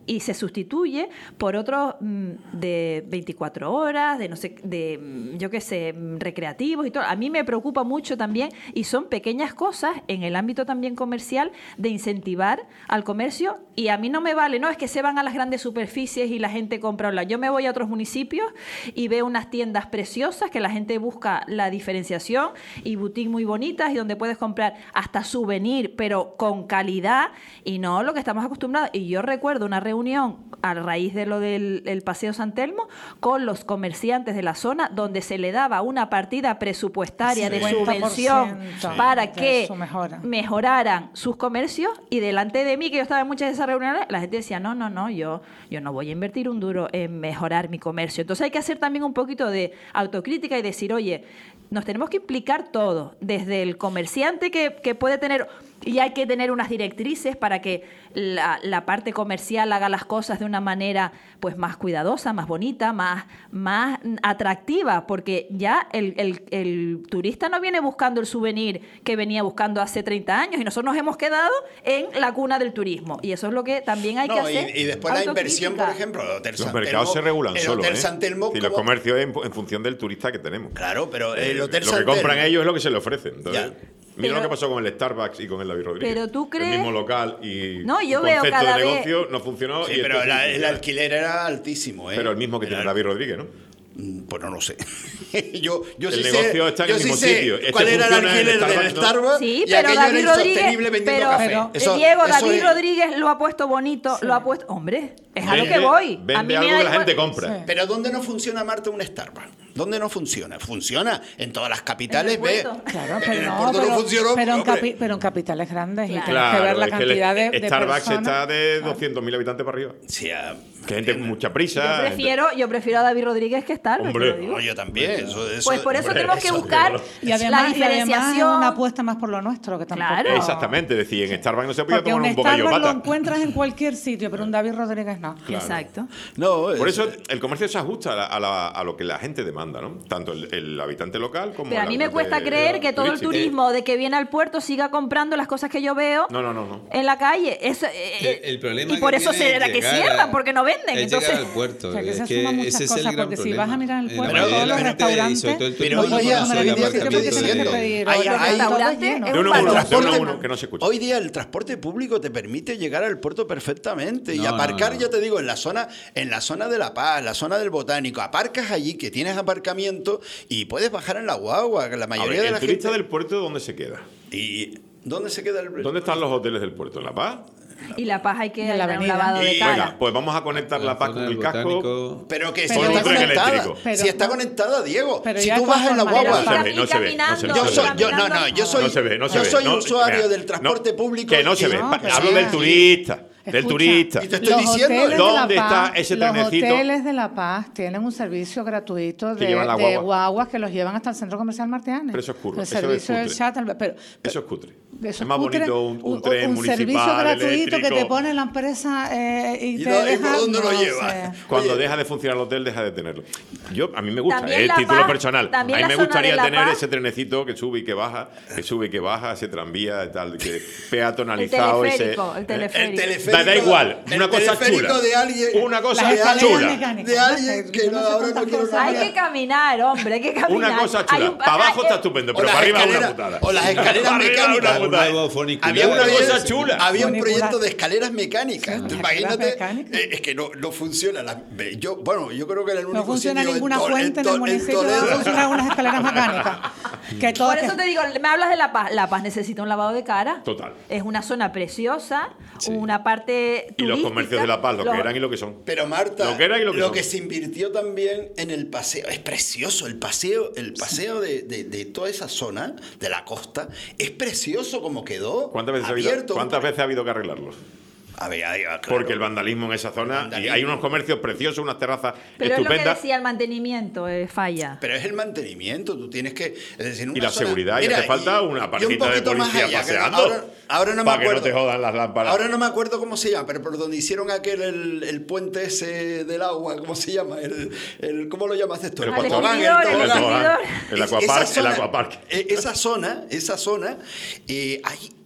y se sustituye por otros mm, de veinticuatro horas, de no sé, de mm, yo qué sé, mm, recreativos y todo. A mí me preocupa mucho también, y son pequeñas cosas en el ámbito también comercial de incentivar al comercio, y a mí no me vale, no, es que se van a las grandes superficies y la gente compra online. Yo me voy a otros municipios y veo unas tiendas preciosas que la gente busca la diferenciación y boutiques muy bonitas y donde puedes comprar hasta souvenir, pero con calidad y no lo que estamos acostumbrados. Y yo recuerdo una reunión a raíz de lo del el Paseo San Telmo con los comerciantes de la zona, donde se le daba una partida presupuestaria de subvención para que mejora. mejoraran sus comercios, y delante de mí, que yo estaba en muchas de esas reuniones, la gente decía, no, no, no, yo, yo no voy a invertir un duro en mejorar mi comercio. Entonces hay que hacer también un poquito de autocrítica y decir, oye, nos tenemos que implicar todos, desde el comerciante que, que puede tener, y hay que tener unas directrices para que la, la parte comercial haga las cosas de una manera pues más cuidadosa, más bonita, más, más atractiva, porque ya el, el, el turista no viene buscando el souvenir que venía buscando hace treinta años, y nosotros nos hemos quedado en la cuna del turismo, y eso es lo que también hay no, que hacer. Y, y después la inversión, por ejemplo, el Hotel Los San mercados Telmo, se regulan el solos, Hotel ¿eh? San Telmo, Y los como- comercios es en, en función del turista que tenemos. Claro, pero el Eh, Hotel lo San que compran Telmo- ellos es lo que se le ofrecen. Entonces, Ya. mira Pero- lo que pasó con el Starbucks y con el David Rodríguez. Pero tú crees- El mismo local y No, yo el veo concepto cada de vez- negocio no funcionó. Sí, y pero esto la- sí el funciona. alquiler era altísimo, ¿eh? Pero el mismo que tiene Era- David Rodríguez, ¿no? Mm, Pues no lo sé. yo, yo El sí negocio sé, está en yo el sí mismo sé sitio. Este cuál era el funciona en alquiler del Starbucks, ¿no? Starbucks Sí, y pero aquello David era Rodríguez, insostenible vendiendo pero, café. pero- Eso- Diego, eso David es- Rodríguez lo ha puesto bonito, Sí. lo ha puesto, hombre, es a lo que Vende- voy. Vende a mí me algo da que la igual. gente compra. Sí. Pero ¿dónde no funciona, Marta, un Starbucks? ¿Dónde no funciona? Funciona en todas las capitales. En el ve. puerto. Claro, En pero el no, puerto pero, no funcionó. pero, en hombre. capi- pero en capitales grandes, Claro. y tienes que ver la es que cantidad el- de, de Starbucks personas. está de doscientos mil habitantes para arriba. Sí, ah, Que gente con mucha prisa. Yo prefiero, yo prefiero a David Rodríguez que Starbucks. Hombre, te lo digo. no, yo también. Eso, eso- Pues por eso hombre, tenemos que eso, buscar claro. Y la además, y además es diferenciación. una apuesta más por lo nuestro, que tampoco... Claro. Exactamente, es decir, en Starbucks no se podía Porque tomar un un bocadillo de Starbucks lo pata. encuentras en cualquier sitio, pero un David Rodríguez no. Exacto. No, Por es- eso el comercio se ajusta a, la- a la- a lo que la gente demanda, ¿no? Tanto el, el habitante local como Pero a el mí me habitante cuesta creer que todo el turístico. turismo de que viene al puerto siga comprando las cosas que yo veo No, no, no, no. en la calle. Eso, eh, El, el problema y por que eso tiene será es que llegar cierran, a- porque no venden. es Entonces, llegar al puerto. O sea, que es se que suman muchas ese es cosas, el gran porque si problema. vas a mirar al En la puerto, mayoría de todos la los gente, y sobre restaurantes, todo el Pero turismo hoy por día- la zona hoy de día te aparcamiento, estoy sí. diciendo, pedir hay- horas, hay- todo restaurante lleno. es De un uno a uno, valor. de uno a uno, que no se escucha. Hoy día el transporte público te permite llegar al puerto perfectamente y No, aparcar, no, no. ya te digo, en la zona, en la zona de La Paz, la zona del Botánico, aparcas allí que tienes aparcamiento y puedes bajar en la guagua, que la A mayoría ver, de el la turista gente. del puerto, ¿dónde se queda? ¿Y dónde se queda el ¿Dónde están los hoteles del puerto? ¿En La Paz? y la paz hay que Y en la dar un avenida. lavado de Y- cara. Venga, pues vamos a conectar La Paz zona con del el casco. Botánico. Pero que Pero si un está tren conectada, eléctrico. Pero si está no- conectada, Diego. pero Si ya tú vas en la conforme- guagua. No se ve, no se ve, no se ve. Yo no se soy, ve. yo, no, no, yo soy, No se ve, no se yo ve. soy No, usuario mira, del transporte no, público. Que no se y- ve. No, Pa- pero Hablo sí. del turista. Del Escucha, turista. Y te estoy los diciendo, hoteles de ¿dónde La Paz- está ese Los trenecito? hoteles de La Paz tienen un servicio gratuito Que de, llevan la de guagua. guaguas que los llevan hasta el centro comercial Martianes. Pero eso es curro, El eso es servicio del cutre. shuttle. Pero, Eso es cutre. eso Es más cutre, bonito un, un tren un municipal servicio gratuito eléctrico. que te pone la empresa eh, y, ¿Y te no- y deja, por dónde lo no lleva? sé. Cuando Oye. deja de funcionar el hotel, deja de tenerlo. Yo, a mí me gusta, También es La título Paz- personal. A también mí la me zona gustaría de La tener Paz. ese trenecito que sube y que baja, que sube y que baja, ese tranvía y tal, que El peatonalizado. ese, teleférico, el eh, teleférico. El teleférico, Da, da igual, el una cosa teleférico chula. de alguien. Una cosa Las escaleras chula. mecánicas, De ¿no? alguien que yo no- sé ahora no cuántas quiero cosas Hay hay. que caminar, hombre, hay que caminar. Una cosa Hay chula. un- Para abajo hay- está estupendo, O pero las para arriba es una escaleras- putada. o las escaleras Para arriba es una mecánicas. Un putada. nuevo funicular. Había una, Una vez- cosa chula. había un Funicular. proyecto de escaleras mecánicas. Sí, Tú escaleras imagínate, mecánicas. eh, es que no, no funciona. La- yo, bueno, yo creo que era el único No funciona sitio ninguna en To- fuente en To- el municipio, Toledo. no funcionan unas escaleras mecánicas. Que Por todas eso te digo, me hablas de La Paz. La Paz necesita un lavado de cara. Total. Es una zona preciosa, una parte Y los turística. comercios de La Paz, lo Los- que eran y lo que son. Pero Marta, Lo que era y lo que son. se invirtió también en el paseo, es precioso el paseo, el paseo de, de- de toda esa zona de la costa, es precioso como quedó. ¿Cuántas veces, ha habido, abierto. ¿cuántas veces ha habido que arreglarlos? A ver, a ver, claro. Porque el vandalismo en esa zona, y Vandalismo. hay unos comercios preciosos, unas terrazas Pero es lo que estupendas. decía, el mantenimiento eh, falla. Pero es el mantenimiento, tú tienes que... Es decir, una Y la zona- seguridad, y Mira, hace falta y- una y un parejita de poquito más policía allá, que paseando. Ahora, ahora no me para que acuerdo. no te jodan las lámparas. Ahora no me acuerdo cómo se llama, pero por donde hicieron aquel, el, el puente ese del agua, ¿cómo se llama? El, el, ¿Cómo lo llamas esto? El Al tobogán, exhibidor, el el tobogán. exhibidor. El Es- aquapark, esa el zona- aquapark. eh, Esa zona, esa zona, eh, hay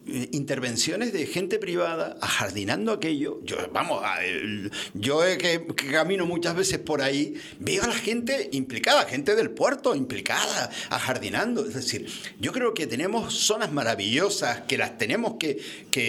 eh, intervenciones de gente privada ajardinando aquello. Yo, vamos, a, el, yo eh, que, que camino muchas veces por ahí, veo a la gente implicada, gente del puerto implicada, ajardinando. Es decir, yo creo que tenemos zonas maravillosas que las tenemos que,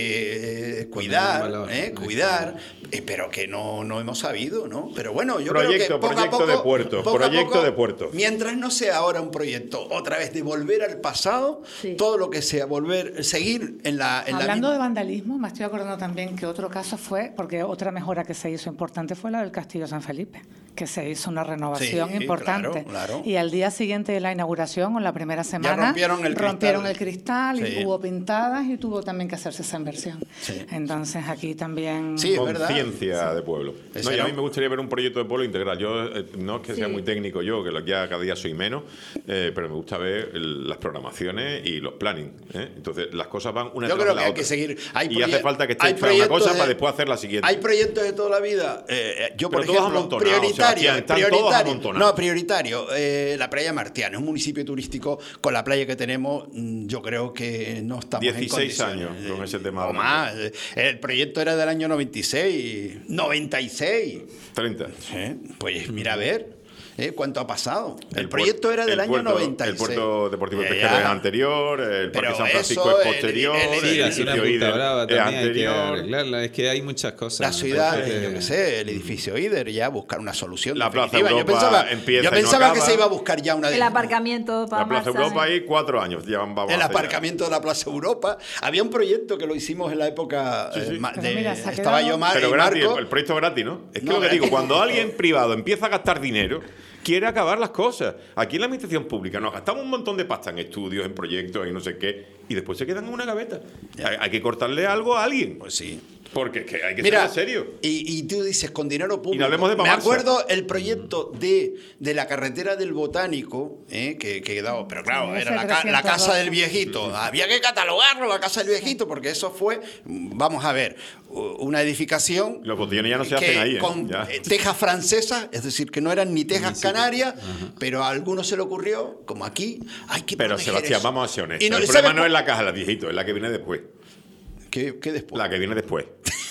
que eh, cuidar, valor, eh, cuidar, eh, pero que no, no hemos sabido, ¿no? Pero bueno, yo Proyecto, creo que poco proyecto a poco, de puerto, poco a proyecto poco, de puerto. Mientras no sea ahora un proyecto otra vez de volver al pasado, Sí. todo lo que sea volver, seguir en la... En Hablando la de vandalismo, me estoy acordando también que otro caso fue, porque otra mejora que se hizo importante fue la del Castillo San Felipe, que se hizo una renovación Sí, importante. claro, claro. Y al día siguiente de la inauguración, o la primera semana, rompieron el rompieron cristal. el cristal Sí. y hubo pintadas y tuvo también que hacerse esa inversión. Sí. Entonces aquí también... Sí, es verdad. Conciencia de pueblo. Ese No, y a no. mí me gustaría ver un proyecto de pueblo integral. Yo eh, no es que sea Sí. muy técnico yo, que lo- ya cada día soy menos, eh, pero me gusta ver el- las programaciones y los planning. ¿eh? Entonces las cosas van una Yo tras creo la que hay otra. que seguir. Hay y hace proye- falta que esté hay hecha una proyectos cosa de- para después hacer la siguiente. Hay proyectos de toda la vida. Eh, yo, por Pero todos ejemplo, amontonados, prioritario, Sebastián, están todos prioritario, amontonados. no, prioritario, eh, la playa Martiana, es un municipio turístico con la playa que tenemos, mm, yo creo que no estamos dieciséis en condiciones. años con ese tema O hablando. más. Eh, El proyecto era del año noventa y seis. noventa y seis. treinta. ¿Eh? Pues mira a ver. ¿eh? ¿Cuánto ha pasado? El, puer- proyecto era del el año puerto- noventa y seis. El puerto deportivo y Ya, pesquero ya. es anterior, el Pero Parque San Francisco eso, es el- posterior, el- el, el- Sí, la zona edificio Punta Ider Brava es también hay que anterior. arreglarla. Es que hay muchas cosas. La ciudad, Entonces, yo qué sé, el edificio Ider, ya buscar una solución La Plaza definitiva. Yo Europa pensaba, empieza yo y no pensaba que acaba. se iba a buscar ya una... El aparcamiento para La Plaza Marsa, Europa ¿eh? ahí cuatro años llevan vamos a El hacer ya. aparcamiento de la Plaza Europa. Había un proyecto que lo hicimos en la época... Sí, sí. eh, ma- Pero de- mira, se ha estaba quedado- yo Mar Pero y gratis, Marco. el proyecto gratis, ¿no? Es que No, lo que gratis. digo, cuando alguien privado empieza a gastar dinero, quiere acabar las cosas. Aquí en la administración pública nos gastamos un montón de pasta en estudios, en proyectos y no sé qué, y después se quedan en una gaveta. Hay, hay que cortarle algo a alguien. Pues sí. Porque es que hay que Mira, ser serio. Y, y tú dices, con dinero público. Y no hablemos de Me Pamarsa. acuerdo el proyecto de, de la carretera del Botánico, eh, que, que quedaba, pero claro, Sí, era la, ese ca- la trescientos casa doce. del viejito. Había que catalogarlo, la casa del viejito, porque eso fue, vamos a ver, una edificación. Los botellones ya no se que hacen ahí, ¿eh? con Ya. eh, tejas francesas, es decir, que no eran ni tejas canarias, pero a algunos se le ocurrió, como aquí, hay que Pero proteger Sebastián, eso. vamos a ser honestos. Y no- el ¿sabes problema no cu- es la caja del viejito, es la que viene después. ¿Qué, qué después? La que viene después.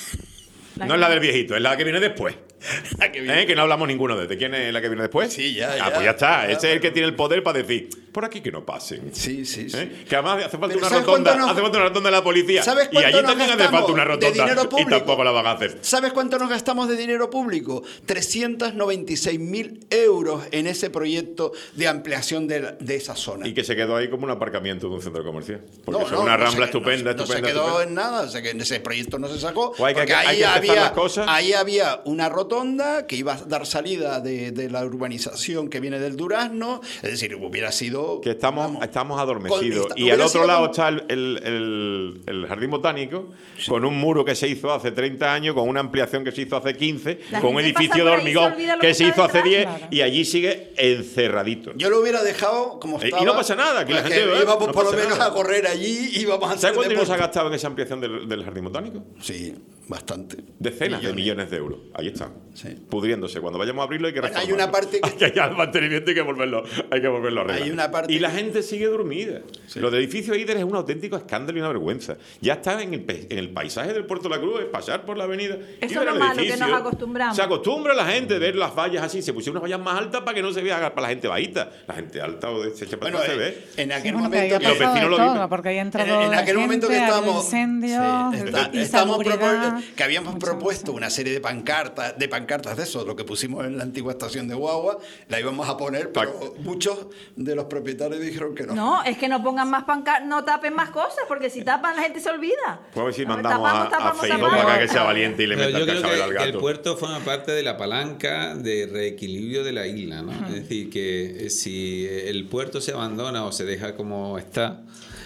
La No que- es la del viejito, es la que viene después. La que viene. ¿Eh? Que no hablamos ninguno de. ¿De quién es la que viene después? Sí, ya, Ah, ya. pues ya está. Ya, Ese es el que pero- tiene el poder para decir, por aquí que no pasen. Sí, sí, sí. ¿Eh? Que además hace falta Pero una ¿sabes rotonda, cuánto nos- hace falta una rotonda de la policía. ¿Sabes Y cuánto allí nos también hace gastamos falta una de rotonda. dinero Y público? tampoco la van a hacer. ¿Sabes cuánto nos gastamos de dinero público? trescientos noventa y seis mil euros en ese proyecto de ampliación de, la- de esa zona. Y que se quedó ahí como un aparcamiento de un centro comercial. Porque No, es no, una no rambla se- estupenda, no, estupenda. No se quedó estupenda. en nada, o sea, que en ese proyecto no se sacó. Pues hay que- porque hay ahí, que empezar había, las cosas. ahí había una rotonda que iba a dar salida de, de la urbanización que viene del Durazno. Es decir, hubiera sido... Que estamos, vamos, estamos adormecidos. con- y hubiera al otro sido lado como- está el, el- el- el jardín botánico, con un muro que se hizo hace treinta años, con una ampliación que se hizo hace quince, La con un gente edificio pasa de por ahí y se hormigón olvida lo que que se está hizo hace detrás. diez Claro. y allí sigue encerradito. Yo lo hubiera dejado como Eh, y estaba. no pasa nada, aquí la porque gente, ¿eh? íbamos No por lo pasa menos nada. a correr allí y íbamos a hacer ¿Sabes cuánto dinero se ha deporte. gastado en esa ampliación del, del jardín botánico? Sí, bastante. Decenas de millones de euros. Ahí están. Sí. Pudriéndose. Cuando vayamos a abrirlo hay que Bueno, hay reformarlo. una parte que- Hay que hay al mantenimiento y hay que volverlo, hay que volverlo a arreglar. Hay una parte y la que- gente sigue dormida. Lo del edificio Ider es un auténtico escándalo y una vergüenza. Ya está en el, pe- en el paisaje del Puerto de la Cruz, es pasar por la avenida y Eso ver es el lo malo, que edificio. nos acostumbramos. Se acostumbra la gente a ver las vallas así. Se pusieron unas vallas más altas para que no se vea para la gente bajita. La gente alta o de se echa para Bueno, atrás se eh, ve. en aquel Bueno, que ahí momento ha Y los que- pasado vecinos de lo todo, viven. porque ahí ha En, entrado en aquel gente, momento que ha habido estábamos, incendios, sí, está- y estábamos salubridad, propo- que habíamos muchas propuesto cosas. una serie de pancartas, de pancartas de eso, lo que pusimos en la antigua estación de Guagua, la íbamos a poner, pero muchos de los propietarios dijeron que no. No, es que no pongan más pancartas, no tapen más cosas, porque si tapan la gente se olvida. Pues a ver si A ver, mandamos a, tapamos, a tapamos, Facebook tapamos. para que sea valiente y le Pero meta yo el creo cascabel que, al que el gato. puerto forma parte de la palanca de reequilibrio de la isla, ¿no? Es decir, que eh, si el puerto se abandona o se deja como está,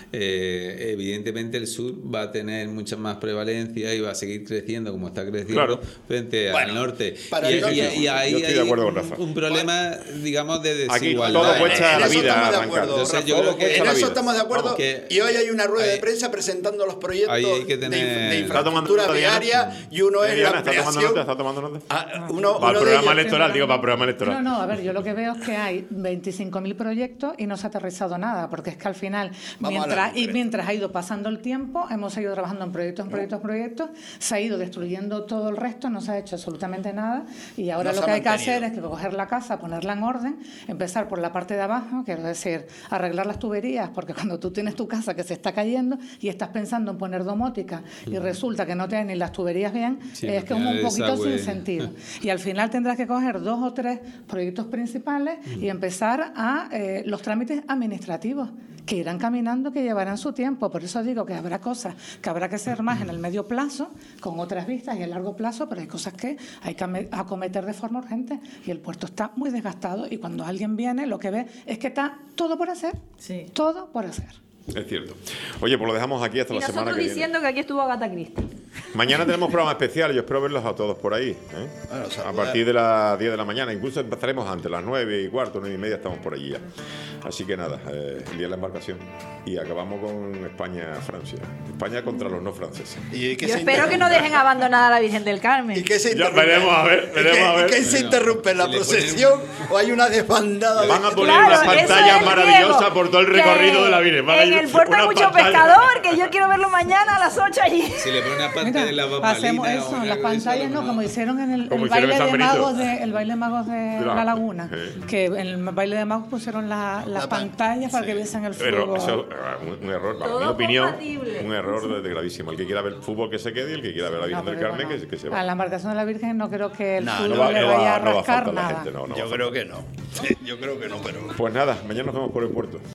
eh, evidentemente el sur va a tener mucha más prevalencia y va a seguir creciendo como está creciendo Claro. frente Bueno, al norte. para y, el norte, y- y ahí yo estoy de hay acuerdo con un, Rafa. un problema, digamos, de Aquí desigualdad. todo cuesta en la eso vida estamos de arrancar. acuerdo. Entonces, yo Todo creo que- cuesta En la eso vida. estamos de acuerdo. Vamos, que- y hoy hay una rueda de hay- prensa presentando los proyectos Ahí hay que de, tener- de ¿Está tomando infraestructura nota, Diana? viaria y uno es Diana, la ¿está tomando ampliación. nota? ¿Está tomando nota? Ah, uno, Para el uno de programa ellos- electoral, digo, para el programa electoral. No, no, a ver, yo lo que veo es que hay veinticinco mil proyectos y no se ha aterrizado nada, porque es que al final, Vamos a mientras mientras, y mientras ha ido pasando el tiempo, hemos seguido trabajando en proyectos, en proyectos, en proyectos, se ha ido destruyendo todo el resto, no se ha hecho absolutamente nada, y ahora No lo se que ha hay que mantenido. hacer es que coger la casa, ponerla en orden, empezar por la parte de abajo, quiero decir, arreglar las tuberías, porque cuando tú tienes tu casa que se está cayendo y estás pensando en poner domótica y resulta que no tienes ni las tuberías bien, Sí, es que es ya un el poquito desagüe. sin sentido. Y al final tendrás que coger dos o tres proyectos principales y empezar a eh, los trámites administrativos, que irán caminando, que llevarán su tiempo. Por eso digo que habrá cosas que habrá que hacer más en el medio plazo, con otras vistas y a largo plazo, pero hay cosas que hay que ame- acometer de forma urgente. Y el puerto está muy desgastado y cuando alguien viene lo que ve es que está todo por hacer, Sí. todo por hacer. Es cierto. Oye, pues lo dejamos aquí hasta Y la semana nosotros que viene. diciendo que aquí estuvo Agatha Christie. Mañana tenemos programa especial y yo espero verlos a todos por ahí. ¿eh? Bueno, A saludar. partir de las diez de la mañana. Incluso empezaremos antes, las nueve y cuarto, nueve y media estamos por allí ya. Así que nada, eh, el día de la embarcación. Y acabamos con España-Francia. España contra los no franceses. ¿Y qué Yo se espero que no interrumpe? dejen abandonada a la Virgen del Carmen. ¿Y qué se Ya interrumpe? veremos a ver, ¿Y veremos qué- a ver. ¿Y qué se interrumpe? ¿La Si le ponen- procesión o hay una desbandada? Van a de- poner Claro, unas eso pantallas es maravillosas griego, por todo el que recorrido de la Virgen. Van a En ir el puerto hay una mucho pantalla- pescador, que yo quiero verlo mañana a las ocho allí. Si le pone una Mira, pantalla en la bambalina hacemos o eso, algo las de eso, pantallas, a lo no, como mejor. hicieron en el, Como el hicieron baile en San de Benito. magos de el baile de magos de Claro. la Laguna, Sí. que en el baile de magos pusieron la- las La pan- pantallas para sí. que viesen el Pero fútbol. eso, eh, un, un error, para Todo mi opinión, compatible. un error de, de gravísimo. El que quiera ver fútbol que se quede y el que quiera ver a la Virgen No, del pero Carmen bueno, que, que se a va. la embarcación de la Virgen no creo que el No, fútbol no No va, le no vaya va- a no va a rascar faltar la nada. gente, no, no va a Yo faltar. creo que no. Yo creo que no, pero... Pues nada, mañana nos vemos por el puerto.